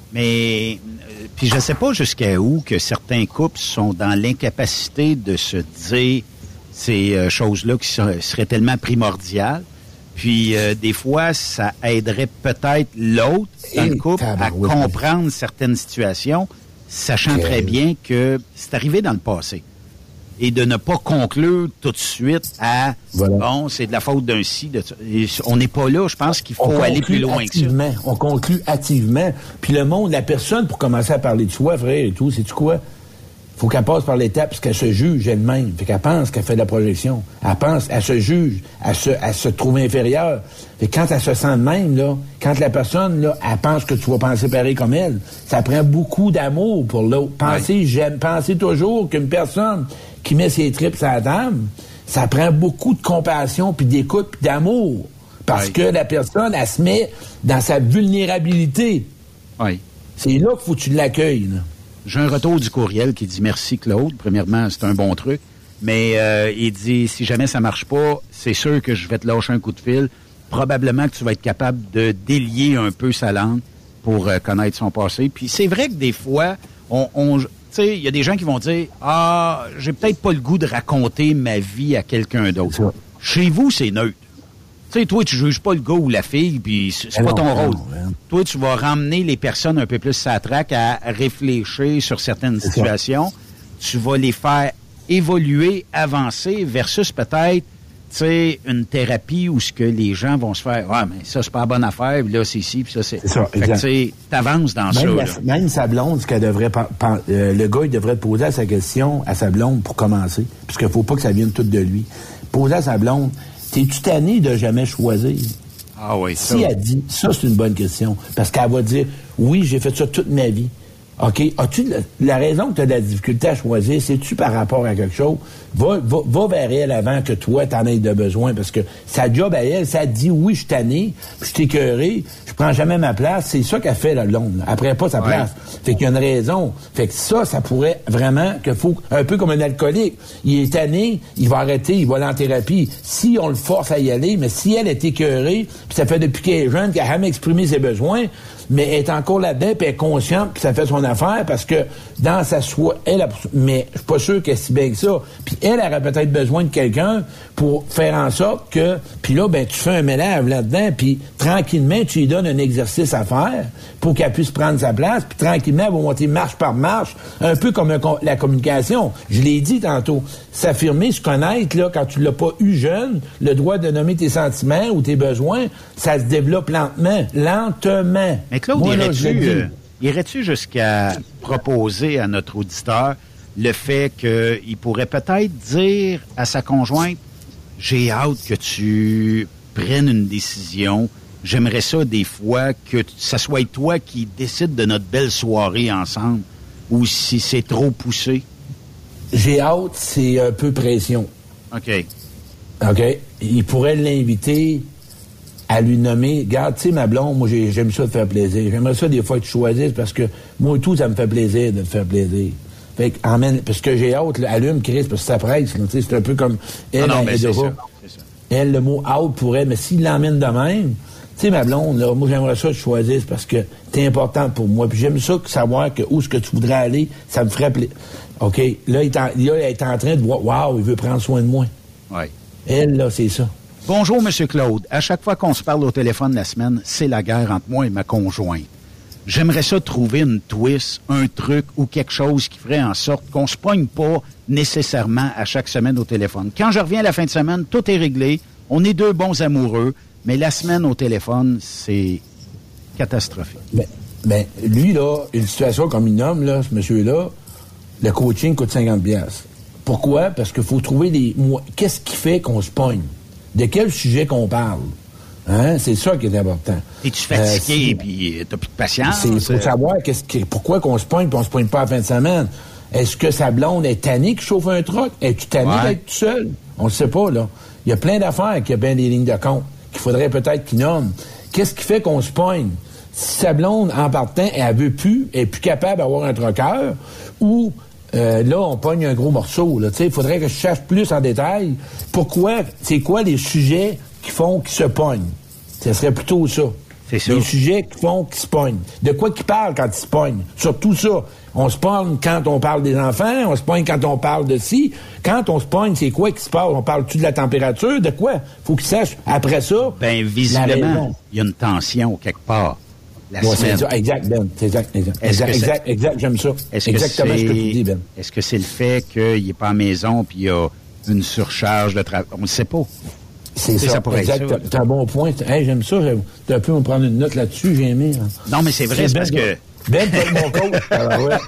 Mais, euh, puis je sais pas jusqu'à où que certains couples sont dans l'incapacité de se dire ces euh, choses-là qui ser- seraient tellement primordiales. Puis, euh, des fois, ça aiderait peut-être l'autre dans Et le couple à comprendre certaines situations, sachant okay. très bien que c'est arrivé dans le passé. Et de ne pas conclure tout de suite à voilà. bon, c'est de la faute d'un ci, de ça. Et on n'est pas là. Je pense qu'il faut on aller plus loin activement, que ça. On conclut activement. Puis le monde, la personne, pour commencer à parler de soi, frère et tout, sais-tu quoi? Faut qu'elle passe par l'étape parce qu'elle se juge elle-même. Fait qu'elle pense qu'elle fait de la projection. Elle pense, elle se juge, elle se, elle se trouve inférieure. Fait que quand elle se sent de même, là, quand la personne, là, elle pense que tu vas penser pareil comme elle, ça prend beaucoup d'amour pour l'autre. Penser, ouais. j'aime, penser toujours qu'une personne qui met ses tripes sur la table, ça prend beaucoup de compassion puis d'écoute puis d'amour. Parce ouais. que la personne, elle se met dans sa vulnérabilité. Oui. C'est là qu'il faut que tu l'accueilles, là. J'ai un retour du courriel qui dit « Merci, Claude. » Premièrement, c'est un bon truc. Mais euh, il dit « Si jamais ça marche pas, c'est sûr que je vais te lâcher un coup de fil. Probablement que tu vas être capable de délier un peu sa langue pour euh, connaître son passé. » Puis c'est vrai que des fois, on, on tu sais, il y a des gens qui vont dire « Ah, j'ai peut-être pas le goût de raconter ma vie à quelqu'un d'autre. » Chez vous, c'est neutre. Tu sais, toi, tu juges pas le gars ou la fille, puis c'est, c'est pas ton rôle. Non, toi, tu vas ramener les personnes un peu plus à la traque à réfléchir sur certaines c'est situations. Ça. Tu vas les faire évoluer, avancer, versus peut-être, tu sais, une thérapie où ce que les gens vont se faire, ah, mais ça, c'est pas la bonne affaire, puis là, c'est ici, puis ça, c'est... C'est ça, fait que, tu sais, t'avances dans même ça, la, là. Même sa blonde, ce qu'elle devrait... Pan, pan, euh, le gars, il devrait poser à sa question à sa blonde pour commencer, parce qu'il faut pas que ça vienne tout de lui. Poser à sa blonde... T'es-tu tanné de jamais choisir? Ah oui, ça. Si elle dit, ça, c'est une bonne question. Parce qu'elle va dire, oui, j'ai fait ça toute ma vie. OK? As-tu la, la raison que tu as de la difficulté à choisir, c'est-tu par rapport à quelque chose? Va, va, va vers elle avant que toi, t'en aies de besoin. Parce que sa job à elle, ça dit, oui, je suis tanné, puis je suis écœuré, je prends jamais ma place. C'est ça qu'elle fait, la blonde. Elle prend pas sa ouais. place. Fait qu'il y a une raison. Fait que ça, ça pourrait vraiment que faut, un peu comme un alcoolique. Il est tanné, il va arrêter, il va aller en thérapie. Si on le force à y aller, mais si elle est écœurée, puis ça fait depuis qu'elle est jeune, qu'elle a jamais exprimé ses besoins, mais elle est encore là-dedans, puis elle est consciente que ça fait son affaire, parce que dans sa soi, elle a, mais je suis pas sûr qu'elle est si bien que ça. Puis elle aurait peut-être besoin de quelqu'un pour faire en sorte que, puis là, ben tu fais un mélange là-dedans, puis tranquillement, tu lui donnes un exercice à faire pour qu'elle puisse prendre sa place, puis tranquillement, elle va monter marche par marche, un peu comme un, la communication. Je l'ai dit tantôt, s'affirmer, se connaître, là, quand tu l'as pas eu jeune, le droit de nommer tes sentiments ou tes besoins, ça se développe lentement, lentement. Mais Claude, Moi, irais-tu, là, euh, irais-tu jusqu'à proposer à notre auditeur le fait qu'il pourrait peut-être dire à sa conjointe, j'ai hâte que tu prennes une décision, j'aimerais ça des fois que ça soit toi qui décide de notre belle soirée ensemble, ou si c'est trop poussé? J'ai hâte, c'est un peu pression. OK. OK. Il pourrait l'inviter à lui nommer, regarde, tu sais, ma blonde, moi, j'ai, j'aime ça te faire plaisir. J'aimerais ça des fois que tu choisisses parce que moi, tout, ça me fait plaisir de te faire plaisir. Fait que, emmène, parce que j'ai hâte, là, allume, Chris, parce que ça presse, tu sais, c'est un peu comme elle, non, non, elle, c'est elle, ça, c'est ça. Elle, le mot out pour elle, mais s'il l'emmène de même, tu sais, ma blonde, là, moi, j'aimerais ça que tu choisisses parce que t'es importante pour moi. Puis j'aime ça que savoir que où est-ce que tu voudrais aller, ça me ferait plaisir. OK, là, il est en, là, elle est en train de voir, waouh, il veut prendre soin de moi. Oui. Elle, là, c'est ça. Bonjour, M. Claude. À chaque fois qu'on se parle au téléphone la semaine, c'est la guerre entre moi et ma conjointe. J'aimerais ça trouver une twist, un truc ou quelque chose qui ferait en sorte qu'on se poigne pas nécessairement à chaque semaine au téléphone. Quand je reviens à la fin de semaine, tout est réglé. On est deux bons amoureux, mais la semaine au téléphone, c'est catastrophique. Ben, ben lui, là, une situation comme il nomme, là, ce monsieur-là, le coaching coûte cinquante dollars. Pourquoi? Parce qu'il faut trouver des... Qu'est-ce qui fait qu'on se pogne? De quel sujet qu'on parle? Hein? C'est ça qui est important. Es-tu fatigué, euh, puis t'as plus de patience? Il faut savoir qu'est-ce qui, pourquoi qu'on se pogne, puis on se pogne pas à la fin de semaine. Est-ce que sa blonde est tannée qui chauffe un truck? Es-tu tanné ouais. d'être tout seul? On le sait pas, là. Il y a plein d'affaires qui a bien des lignes de compte qu'il faudrait peut-être qu'il nomme. Qu'est-ce qui fait qu'on se pogne? Si sa blonde, en partant, elle veut plus, elle est plus capable d'avoir un truckeur, ou euh, là, on pogne un gros morceau. Là. Il faudrait que je cherche plus en détail. Pourquoi? C'est quoi les sujets qui font qu'ils se pognent? Ce serait plutôt ça. C'est ça. Les sujets qui font qu'ils se pognent. De quoi qu'ils parlent quand ils se pognent? Surtout ça. On se pogne quand on parle des enfants, on se pogne quand on parle de ci. Quand on se pogne, c'est quoi qui se passe? On parle-tu de la température? De quoi? Faut qu'ils sachent. Après ça... Ben, visiblement, il y a une tension quelque part. La ouais, c'est ça. Exact, Ben. C'est exact, exact. Exact, exact, exact, j'aime ça. Est-ce exactement que ce que tu dis, Ben. Est-ce que c'est le fait qu'il n'est pas à la maison puis il y a une surcharge de travail? On ne sait pas. C'est ça, ça pourrait exact. Être ça. T'as un bon point. Hey, j'aime ça. Tu as pu me prendre une note là-dessus, j'ai aimé. Hein. Non, mais c'est vrai, c'est, c'est parce que... Ben, t'es mon coach. Alors, ouais.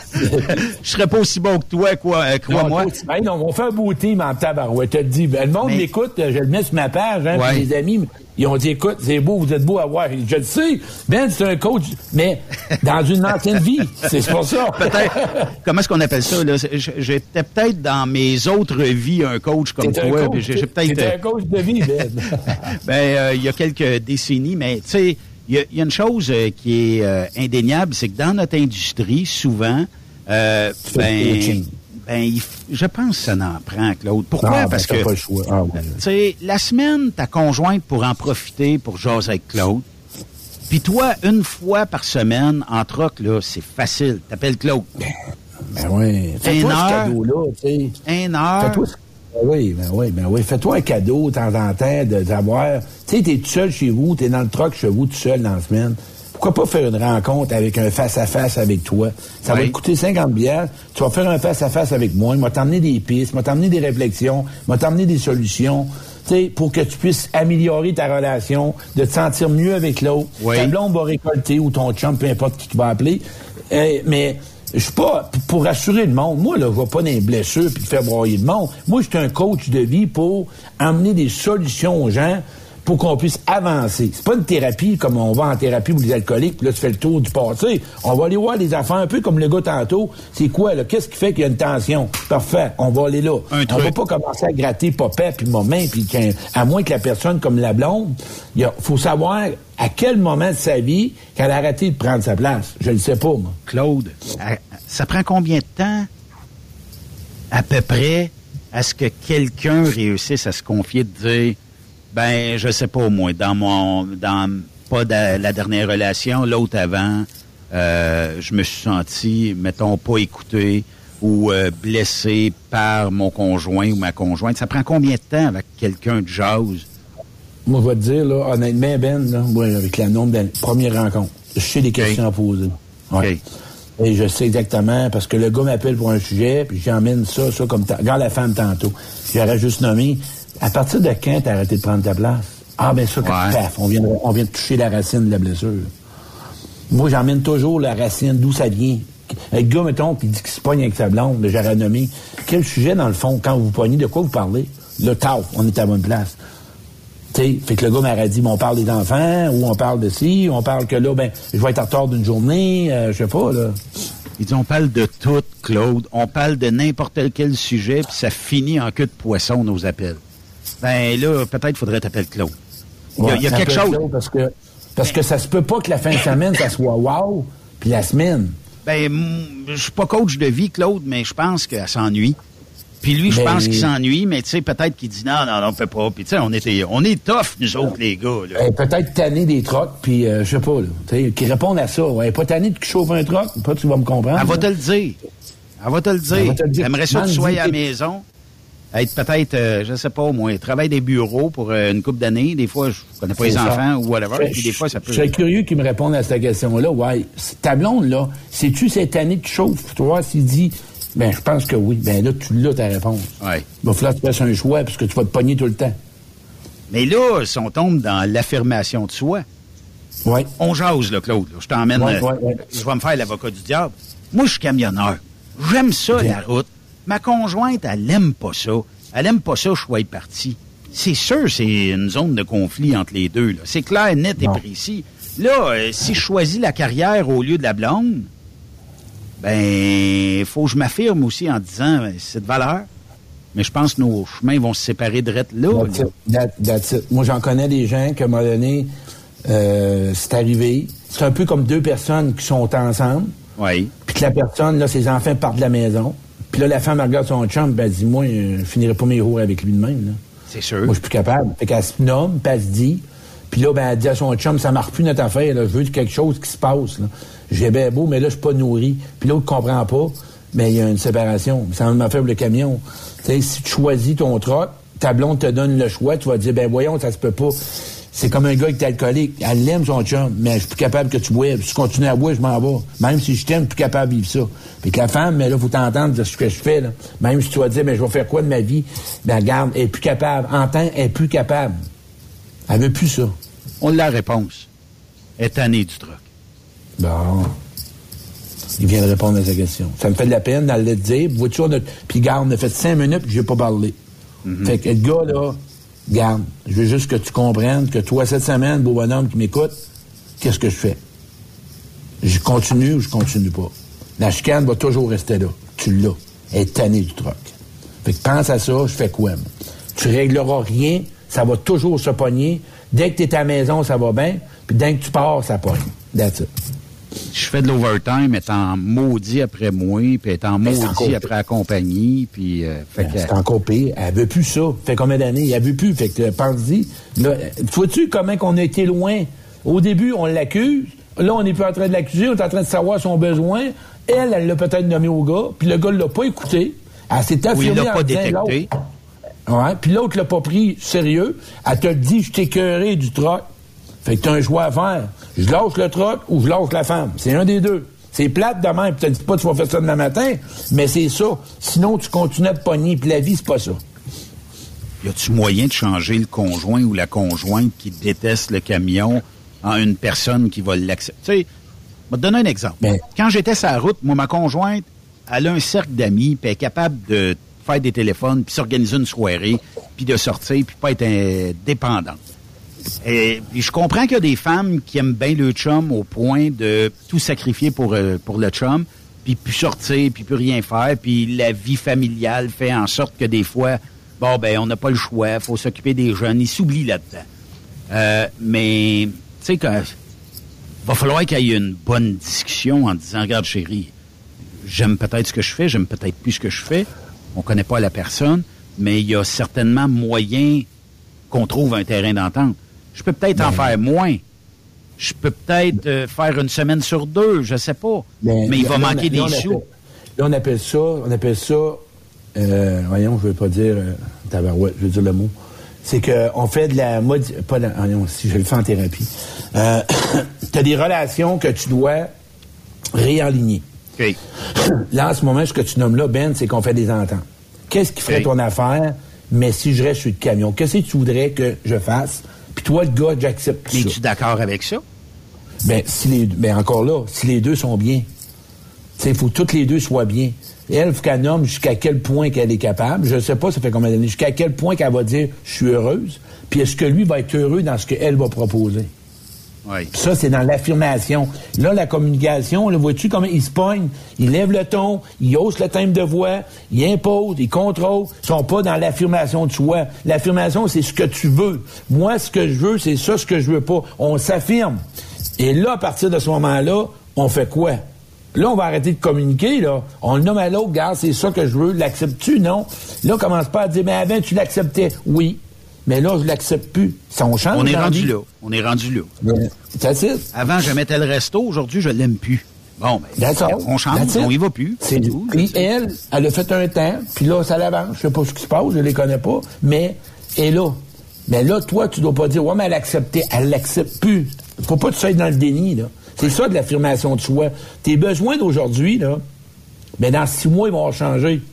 Je serais pas aussi bon que toi, quoi, euh, crois-moi. Non, hey, non, on fait un beau team en tabarouette. T'as dit, ben, le monde mais... m'écoute, je le mets sur ma page, hein, ouais. Les amis, ils ont dit, écoute, c'est beau, vous êtes beau à voir. Je le sais, Ben, c'est un coach, mais dans une ancienne vie, c'est pour ça. Peut-être, comment est-ce qu'on appelle ça, là? J'étais peut-être dans mes autres vies un coach comme t'es toi. Un coach, j'ai, j'ai peut-être... T'étais un coach de vie, Ben. ben, euh, il y a quelques décennies, mais, tu sais, il y, y a une chose euh, qui est euh, indéniable, c'est que dans notre industrie, souvent, euh, ben, ben il, je pense que ça n'en prend, Claude. Pourquoi? Ah, Parce ben, que, pas le choix. Ah, ouais. tu sais, la semaine, ta conjointe pour en profiter pour jaser avec Claude. Puis toi, une fois par semaine, en troc, là, c'est facile. T'appelles Claude. Ben, ben oui. Fais-toi ce cadeau-là, tu sais. Une heure. Fais-toi ce Ben oui, ben oui, ben oui. Fais-toi un cadeau de temps en temps de, d'avoir... Tu sais, t'es tout seul chez vous, t'es dans le truck chez vous tout seul dans la semaine. Pourquoi pas faire une rencontre avec un face-à-face avec toi? Ça oui. va te coûter cinquante billets. Tu vas faire un face-à-face avec moi. Il m'a t'emmener des pistes, il m'a t'emmener des réflexions, il m'a t'emmener des solutions. Tu sais, pour que tu puisses améliorer ta relation, de te sentir mieux avec l'autre. Oui. Ta blonde va récolter ou ton chum, peu importe qui tu vas appeler. Euh, mais... Je suis pas pour rassurer le monde. Moi, là, je vais pas dans les blessures puis faire broyer le monde. Moi, je suis un coach de vie pour amener des solutions aux gens pour qu'on puisse avancer. C'est pas une thérapie comme on va en thérapie pour les alcooliques, puis là, tu fais le tour du passé. On va aller voir des affaires un peu comme le gars tantôt. C'est quoi, là? Qu'est-ce qui fait qu'il y a une tension? Parfait, on va aller là. Un on truc. Va pas commencer à gratter papa puis maman, puis à moins que la personne comme la blonde, il faut savoir à quel moment de sa vie qu'elle a arrêté de prendre sa place. Je le sais pas, moi. Claude, ça prend combien de temps, à peu près, à ce que quelqu'un réussisse à se confier, de dire, ben, je sais pas, au moins, dans mon, dans, pas de la dernière relation, l'autre avant, euh, je me suis senti, mettons, pas écouté ou euh, blessé par mon conjoint ou ma conjointe. Ça prend combien de temps avec quelqu'un de jase? Moi, je vais te dire, là, honnêtement, Ben, là, moi, avec le nombre de premières rencontres, je sais des questions okay. à poser. Ouais. Okay. Et je sais exactement, parce que le gars m'appelle pour un sujet, puis j'emmène ça, ça, comme... Ta... Regarde la femme tantôt. J'aurais juste nommé, à partir de quand t'as arrêté de prendre ta place? Ah, ben ça, ouais. paf, on vient, de, on vient de toucher la racine de la blessure. Moi, j'emmène toujours la racine, d'où ça vient. Le gars, mettons, qui dit qu'il se pogne avec sa blonde, là, j'aurais nommé. Quel sujet, dans le fond, quand vous pognez, de quoi vous parlez? Là, taf, on est à la bonne place. T'sais, fait que le gars m'aurait dit, on parle des enfants, ou on parle de ci, ou on parle que là, ben, je vais être en retard d'une journée, euh, je sais pas, là. Il dit, on parle de tout, Claude. On parle de n'importe quel sujet, puis ça finit en queue de poisson, nos appels. Ben là, peut-être faudrait t'appeler Claude. Il y a, ouais, il y a quelque chose. Parce que, parce que ça se peut pas que la fin de semaine, ça soit wow, puis la semaine. Ben, je suis pas coach de vie, Claude, mais je pense qu'elle s'ennuie. Puis lui, je ben, pense qu'il s'ennuie, mais tu sais, peut-être qu'il dit non, non, non, on fait pas. Puis tu sais, on est, on est tough, nous autres, les gars. Là. Ben, peut-être tanné des trocs, puis euh, je sais pas, là. Tu sais, qui répondent à ça. Ouais, pas tanné de qui chauffe un troc, pas tu vas me comprendre. Elle va te le dire. Elle va te le dire. J'aimerais ça que tu sois à la maison. Être peut-être, euh, je sais pas, au moins, travailler des bureaux pour euh, une couple d'années. Des fois, je connais pas c'est les ça. enfants ou whatever. Puis des fois, ça peut. Je serais curieux qu'ils me répondent à cette question-là. Ouais, ta blonde, là, sais-tu cette année qui chauffe? Tu vois, s'il dit, ben, je pense que oui. Ben là, tu l'as ta réponse. Ouais. Il va falloir que tu fasses un choix parce que tu vas te pogner tout le temps. Mais là, si on tombe dans l'affirmation de soi, ouais. on jase, là, Claude. Là. Je t'emmène, ouais, ouais, ouais. je vais me faire l'avocat du diable. Moi, je suis camionneur. J'aime ça, Bien. la route. ma conjointe, elle aime pas ça. Elle aime pas ça, je sois parti. C'est sûr, c'est une zone de conflit entre les deux. Là. C'est clair, net et non. précis. Là, euh, si je choisis la carrière au lieu de la blonde, ben, il faut que je m'affirme aussi en disant, ben, c'est de valeur. Mais je pense que nos chemins vont se séparer de rette là. That's it. That, that's it. Moi, j'en connais des gens qu'à un moment donné, euh, c'est arrivé. C'est un peu comme deux personnes qui sont ensemble. Oui. Puis que la personne, là, ses enfants partent de la maison. Puis là, la femme elle regarde son chum, ben, elle dit, moi, je finirai pas mes jours avec lui de même, là. C'est sûr. Moi, je suis plus capable. Fait qu'elle se nomme, puis elle se dit, puis là, ben, elle dit à son chum, ça marche plus notre affaire, là. Je veux quelque chose qui se passe, là. J'ai bien beau, mais là, je suis pas nourri. Puis l'autre comprend pas, mais il y a une séparation. C'est la même affaire pour le camion. Tu sais, si tu choisis ton troc, ta blonde te donne le choix, tu vas dire, ben, voyons, ça se peut pas. C'est comme un gars qui est alcoolique. Elle l'aime, son chum, mais je suis plus capable que tu boives. Si tu continues à boire, je m'en vais. Même si je t'aime, je suis plus capable de vivre ça. Puis que la femme, mais là, faut t'entendre de ce que je fais, là. Même si tu vas dire, mais je vais faire quoi de ma vie? Ben, regarde, elle est plus capable. Entends, elle est plus capable. Elle veut plus ça. On a la réponse. Elle est tannée du truc. Bon. Il vient de répondre à sa question. Ça me fait de la peine d'aller le dire. Vois-tu, on a... Puis garde, on a fait cinq minutes que je n'ai pas parlé. Mm-hmm. Fait que le gars, là, garde, je veux juste que tu comprennes que toi, cette semaine, beau bonhomme qui m'écoute, qu'est-ce que je fais? Je continue ou je continue pas? La chicane va toujours rester là. Tu l'as. Elle est tannée du truc. Fait que pense à ça, je fais quoi? Moi? Tu régleras rien, ça va toujours se pogner. Dès que tu es à la maison, ça va bien, puis dès que tu pars, ça pogne. That's it. Je fais de l'overtime, étant maudit après moi, puis étant maudit après la compagnie, puis... Euh, fait ben, que... C'est encore pire. Elle veut plus ça. Fait combien d'années? Elle veut plus. Fait que, pense-y. Là, vois-tu comment qu'on a été loin? Au début, on l'accuse. Là, on n'est plus en train de l'accuser. On est en train de savoir son besoin. Elle, elle l'a peut-être nommé au gars, puis le gars l'a pas écouté. Elle s'est affirmée. Oui, il l'a pas en disant, détecté. Ouais, puis l'autre l'a pas pris sérieux. Elle t'a dit, je t'ai écœuré du troc. Fait que t'as un choix à faire. Je lâche le troc ou je lâche la femme. C'est un des deux. C'est plate demain, puis tu te dis pas que tu vas faire ça demain matin, mais c'est ça. Sinon, tu continues à te pogner, puis la vie, c'est pas ça. Y a-tu moyen de changer le conjoint ou la conjointe qui déteste le camion en une personne qui va l'accepter? Tu sais, je vais te donner un exemple. Ben, quand j'étais sur la route, moi, ma conjointe, elle a un cercle d'amis, puis elle est capable de faire des téléphones, puis s'organiser une soirée, puis de sortir, puis pas être euh, dépendante. Et, et je comprends qu'il y a des femmes qui aiment bien le chum au point de tout sacrifier pour, euh, pour le chum, puis plus sortir, puis plus rien faire, puis la vie familiale fait en sorte que des fois, bon, ben, on n'a pas le choix, faut s'occuper des jeunes, ils s'oublient là-dedans. Euh, mais, tu sais, que va falloir qu'il y ait une bonne discussion en disant, regarde, chérie, j'aime peut-être ce que je fais, j'aime peut-être plus ce que je fais, on connaît pas la personne, mais il y a certainement moyen qu'on trouve un terrain d'entente. Je peux peut-être ben, en faire moins. Je peux peut-être euh, faire une semaine sur deux, je sais pas. Ben, mais il va manquer des sous. Appelle, là, on appelle ça, on appelle ça, euh, voyons, je veux pas dire, euh, tabarouette, je veux dire le mot. C'est qu'on fait de la modi... Pas de, voyons, si je le fais en thérapie. Euh, tu as des relations que tu dois réaligner. Okay. Là, en ce moment, ce que tu nommes là, Ben, c'est qu'on fait des ententes. Qu'est-ce qui ferait okay. ton affaire, mais si je reste sur le camion? Qu'est-ce que tu voudrais que je fasse? Puis toi, le gars, j'accepte ça. Es-tu d'accord avec ça? Ben, si les, ben encore là, si les deux sont bien. Tu sais, il faut que toutes les deux soient bien. Elle, il faut qu'elle nomme jusqu'à quel point qu'elle est capable. Je ne sais pas, ça fait combien d'années. Jusqu'à quel point qu'elle va dire, je suis heureuse. Puis est-ce que lui va être heureux dans ce qu'elle va proposer? Oui. Puis ça, c'est dans l'affirmation. Là, la communication, là, vois-tu comment il se pogne? Il lève le ton, il hausse le timbre de voix, il impose, il contrôle. Ils sont pas dans l'affirmation de soi. L'affirmation, c'est ce que tu veux. Moi, ce que je veux, c'est ça, ce que je veux pas. On s'affirme. Et là, à partir de ce moment-là, on fait quoi? Là, on va arrêter de communiquer, là. On le nomme à l'autre, regarde, c'est ça que je veux. L'acceptes-tu? Non. Là, on commence pas à dire, mais avant, tu l'acceptais. Oui. Mais là, je l'accepte plus. Ça, on change. On est rendu là. On est rendu là. That's it. Avant, je mettais le resto. Aujourd'hui, je l'aime plus. Bon, ben, on change. On y va plus. C'est tout. Puis elle, elle a fait un temps. Puis là, ça l'avance. Je sais pas ce qui se passe. Je les connais pas. Mais, elle est là. Mais là, toi, tu dois pas dire, ouais, mais elle a accepté. Elle l'accepte plus. Faut pas que tu sois dans le déni, là. C'est ça de l'affirmation de soi. Tes besoins d'aujourd'hui, là, ben, dans six mois, ils vont changer.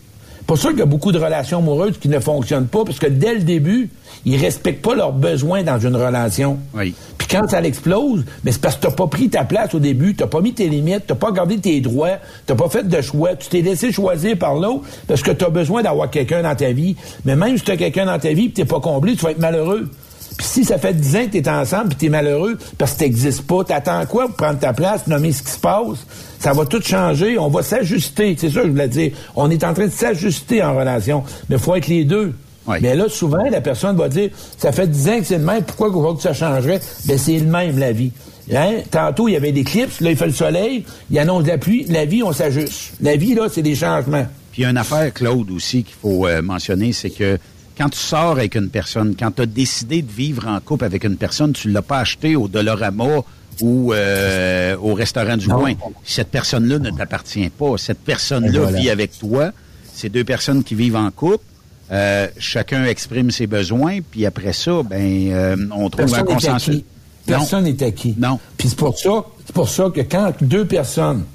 Pour ça qu'il y a beaucoup de relations amoureuses qui ne fonctionnent pas, parce que dès le début, ils respectent pas leurs besoins dans une relation. Oui. Puis quand ça l'explose, mais c'est parce que t'as pas pris ta place au début, t'as pas mis tes limites, t'as pas gardé tes droits, t'as pas fait de choix, tu t'es laissé choisir par l'autre parce que t'as besoin d'avoir quelqu'un dans ta vie. Mais même si t'as quelqu'un dans ta vie pis t'es pas comblé, tu vas être malheureux. Puis si ça fait dix ans que t'es ensemble pis t'es malheureux parce que t'existes pas, t'attends quoi pour prendre ta place, nommer ce qui se passe? Ça va tout changer, on va s'ajuster. C'est ça que je voulais dire. On est en train de s'ajuster en relation. Mais il faut être les deux. Oui. Mais là, souvent, la personne va dire, ça fait dix ans que c'est le même, pourquoi que ça changerait? Ben, c'est le même, la vie. Hein? Tantôt, il y avait des clips, là, il fait le soleil, il annonce la pluie. La vie, on s'ajuste. La vie, là, c'est des changements. Puis il y a une affaire, Claude, aussi, qu'il faut euh, mentionner, c'est que quand tu sors avec une personne, quand tu as décidé de vivre en couple avec une personne, tu ne l'as pas acheté au Dollarama ou euh, au restaurant du non. coin. Cette personne-là ne t'appartient pas. Cette personne-là voilà. vit avec toi. C'est deux personnes qui vivent en couple. Euh, chacun exprime ses besoins, puis après ça, ben, euh, on trouve Personne un consensus. Personne n'est acquis. Non. Puis c'est pour ça, c'est pour ça que quand deux personnes,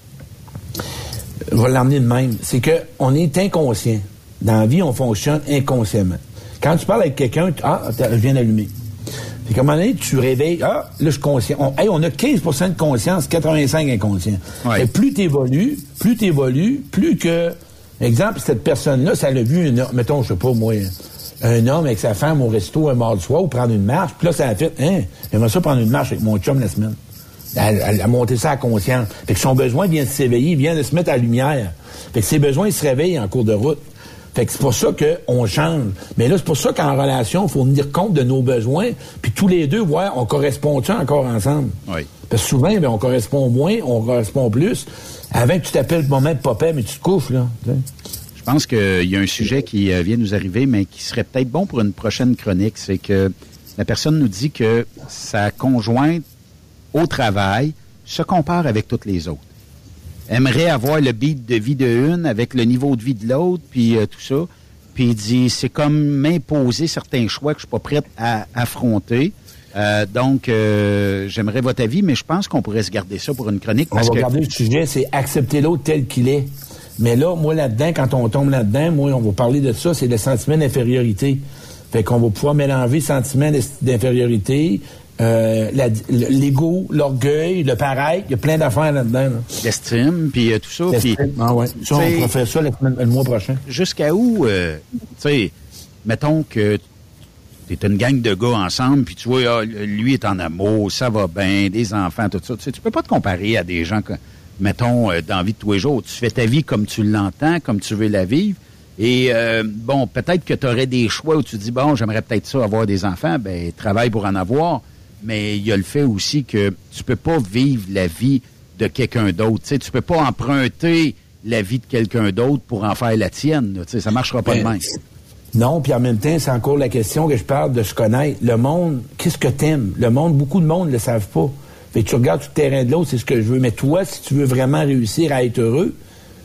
je vais l'emmener de même, c'est que on est inconscient. Dans la vie, on fonctionne inconsciemment. Quand tu parles avec quelqu'un, tu, ah, je viens d'allumer. Puis à un moment donné, tu réveilles, ah, là, je suis conscient. On, hey, on a quinze pour cent de conscience, quatre-vingt-cinq inconscient. Ouais. Et plus tu évolues, plus tu évolues, plus que, exemple, cette personne-là, ça l'a vu, une, mettons, je sais pas, moi, un homme avec sa femme au resto un mardi soir ou prendre une marche, puis là, ça a fait, hein, j'aimerais ça prendre une marche avec mon chum la semaine. Elle, elle a monté ça à conscience. Fait que son besoin vient de s'éveiller, vient de se mettre à la lumière. Fait que ses besoins, ils se réveillent en cours de route. Fait que c'est pour ça qu'on change. Mais là, c'est pour ça qu'en relation, il faut tenir compte de nos besoins, puis tous les deux, voir, on correspond-tu encore ensemble? Oui. Parce que souvent, bien, on correspond moins, on correspond plus. Avant que tu t'appelles le moment de papa, mais tu te couches, là. T'sais. Je pense qu'il y a un sujet qui euh, vient nous arriver, mais qui serait peut-être bon pour une prochaine chronique. C'est que la personne nous dit que sa conjointe, au travail, se compare avec toutes les autres. Aimerait avoir le beat de vie de une avec le niveau de vie de l'autre, puis euh, tout ça. Puis il dit, c'est comme m'imposer certains choix que je suis pas prête à affronter. Euh, donc, euh, j'aimerais votre avis, mais je pense qu'on pourrait se garder ça pour une chronique. On parce va que... garder le sujet, c'est accepter l'autre tel qu'il est. Mais là, moi, là-dedans, quand on tombe là-dedans, moi, on va parler de ça, c'est le sentiment d'infériorité. Fait qu'on va pouvoir mélanger sentiment d'infériorité, Euh, la, l'ego, l'orgueil, le paraître, il y a plein d'affaires là-dedans. Là. L'estime, puis euh, tout ça. Puis, ah ouais. Ça, on va faire ça le, le mois prochain. Jusqu'à où, euh, tu sais, mettons que t'es une gang de gars ensemble, puis tu vois, ah, lui est en amour, ça va bien, des enfants, tout ça. Tu sais, tu peux pas te comparer à des gens, que, mettons, euh, dans la vie de tous les jours. Tu fais ta vie comme tu l'entends, comme tu veux la vivre. Et, euh, bon, peut-être que tu aurais des choix où tu dis, bon, j'aimerais peut-être ça, avoir des enfants, ben travaille pour en avoir. Mais il y a le fait aussi que tu peux pas vivre la vie de quelqu'un d'autre. Tu sais, tu peux pas emprunter la vie de quelqu'un d'autre pour en faire la tienne. Tu sais, ça marchera pas ben, de même. Non, puis en même temps, c'est encore la question que je parle de se connaître. Le monde, qu'est-ce que t'aimes? Le monde, beaucoup de monde ne le savent pas. Fait que tu regardes tout le terrain de l'autre, c'est ce que je veux. Mais toi, si tu veux vraiment réussir à être heureux,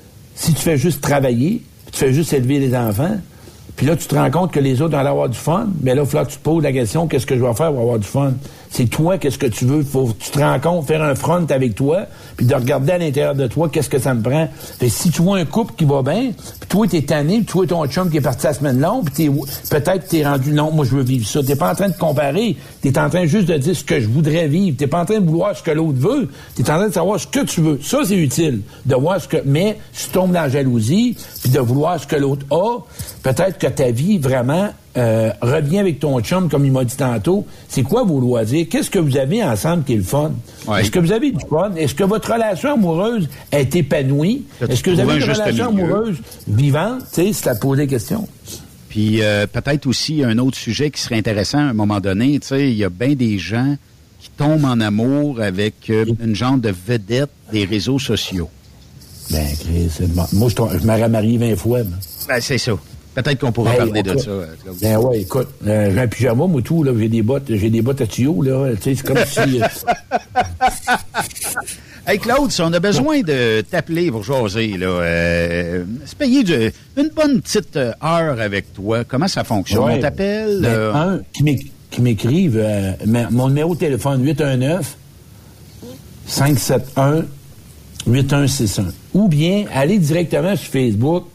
si tu fais juste travailler, tu fais juste élever les enfants, puis là, tu te rends compte que les autres vont avoir du fun, mais là, il faut que tu te poses la question, qu'est-ce que je vais faire pour avoir du fun? C'est toi, qu'est-ce que tu veux? Faut que tu te rends compte, faire un front avec toi, puis de regarder à l'intérieur de toi, qu'est-ce que ça me prend? Fait que si tu vois un couple qui va bien, puis toi, t'es tanné, puis toi, ton chum qui est parti la semaine longue, puis t'es, peut-être t'es rendu, non, moi, je veux vivre ça. T'es pas en train de comparer, t'es en train juste de dire ce que je voudrais vivre. T'es pas en train de vouloir ce que l'autre veut, t'es en train de savoir ce que tu veux. Ça, c'est utile, de voir ce que, mais si tu tombes dans la jalousie, puis de vouloir ce que l'autre a, peut-être que ta vie, vraiment, Euh, reviens avec ton chum, comme il m'a dit tantôt. C'est quoi vos loisirs? Qu'est-ce que vous avez ensemble qui est le fun? Ouais. Est-ce que vous avez du fun? Est-ce que votre relation amoureuse est épanouie? Est-ce que vous avez une relation amoureuse vivante? Tu sais, c'est à poser la question. Puis euh, peut-être aussi un autre sujet qui serait intéressant à un moment donné. Tu sais, il y a bien des gens qui tombent en amour avec euh, une genre de vedette des réseaux sociaux. Ben, Chris, moi, je, je m'aurais marié vingt fois. Ben, ben c'est ça. Peut-être qu'on pourra hey, parler de ça. Claude. Ben ouais, écoute, euh, j'ai un pyjama, moi, tout, là, j'ai des bottes, j'ai des bottes à tuyaux, là, tu sais, c'est comme si... Euh... Hey, Claude, si on a besoin de t'appeler pour jaser, là, euh, se payer de, une bonne petite heure avec toi, comment ça fonctionne? Ouais. On t'appelle? Ben, euh... un, qui, m'éc- qui m'écrivent, euh, mon numéro de téléphone, huit un neuf, cinq sept un, huit un six un. Ou bien, allez directement sur Facebook,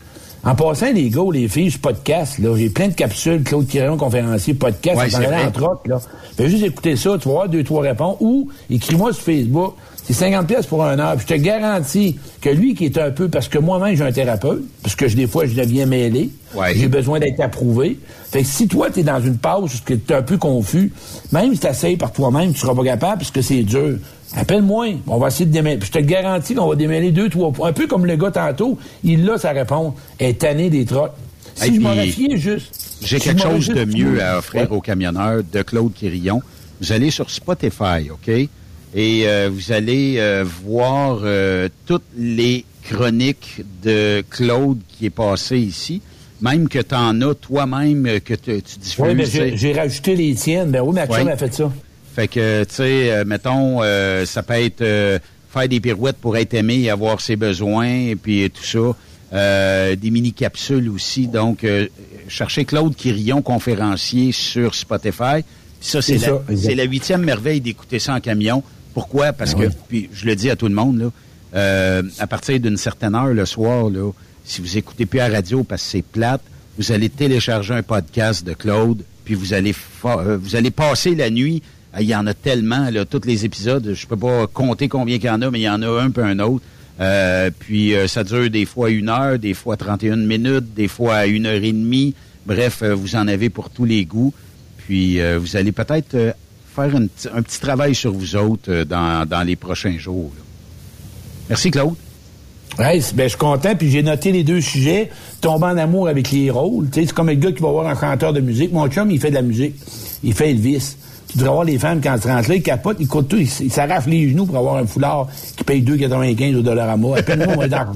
En passant, les gars ou les filles, ce podcast, là, j'ai plein de capsules, Claude Quirion, conférencier, podcast, ouais, on parlait entre autres, là. Fais juste écouter ça, tu vas voir deux, trois réponses, ou écris-moi sur Facebook, c'est cinquante pièces pour un heure, puis je te garantis que lui qui est un peu, parce que moi-même, j'ai un thérapeute, parce que je, des fois, je deviens mêlé, ouais. J'ai besoin d'être approuvé. Fait que si toi, t'es dans une pause, que t'es un peu confus, même si t'essayes par toi-même, tu seras pas capable, parce que c'est dur. Appelle-moi, on va essayer de démêler. Puis je te garantis qu'on va démêler deux, trois points. Un peu comme le gars tantôt, il a sa réponse. Elle est tanné des trottes. Si hey, je m'aurais fié juste... J'ai si quelque chose de mieux trouvé, à offrir ouais. aux camionneurs de Claude Quirion. Vous allez sur Spotify, OK? Et euh, vous allez euh, voir euh, toutes les chroniques de Claude qui est passé ici. Même que tu en as toi-même, que te, tu diffuses. Oui, mais j'ai, j'ai rajouté les tiennes. Ben oui, Maxime ouais. a fait ça. Fait que, tu sais, euh, mettons, euh, ça peut être euh, faire des pirouettes pour être aimé et avoir ses besoins, et puis tout ça. Euh, des mini-capsules aussi. Donc, euh, cherchez Claude Quirion, conférencier sur Spotify. Puis ça, c'est, c'est, la, ça, c'est la huitième merveille d'écouter ça en camion. Pourquoi? Parce ah, que, oui. puis je le dis à tout le monde, là, euh, à partir d'une certaine heure le soir, là, si vous écoutez plus à la radio parce que c'est plate, vous allez télécharger un podcast de Claude, puis vous allez fa- euh, vous allez passer la nuit. Il y en a tellement, là, tous les épisodes. Je peux pas compter combien il y en a, mais il y en a un peu un autre. Euh, puis euh, ça dure des fois une heure, des fois trente et une minutes, des fois une heure et demie. Bref, euh, vous en avez pour tous les goûts. Puis euh, vous allez peut-être euh, faire une, un petit travail sur vous autres euh, dans, dans les prochains jours. Là. Merci, Claude. Ouais, ben, je suis content, puis j'ai noté les deux sujets. Tomber en amour avec les rôles. Tu sais, c'est comme le gars qui va voir un chanteur de musique. Mon chum, il fait de la musique. Il fait Elvis. Tu devrais voir les femmes quand tu rentres là, ils capotent, ils coûtent tout, ils, ils s'arrachent les genoux pour avoir un foulard qui paye deux quatre-vingt-quinze au Dollarama. Appelle-moi, on va être en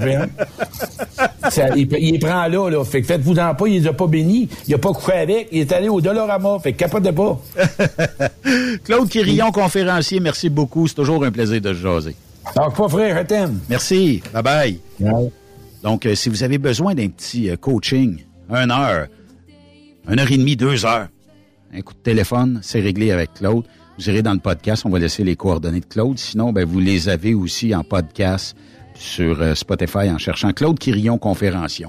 ça, il, il les prend là, là. Fait que faites-vous-en pas, il les a pas bénis, il a pas couché avec, il est allé au Dollarama. Fait que capote pas. Claude Quirion, oui. conférencier, merci beaucoup. C'est toujours un plaisir de se jaser. Donc, pas frère, je t'aime. Merci. Bye-bye. Ouais. Donc, euh, si vous avez besoin d'un petit euh, coaching, une heure, une heure et demie, deux heures, un coup de téléphone, c'est réglé avec Claude. Vous irez dans le podcast, on va laisser les coordonnées de Claude. Sinon, ben vous les avez aussi en podcast sur euh, Spotify en cherchant Claude Quirion Conférencier.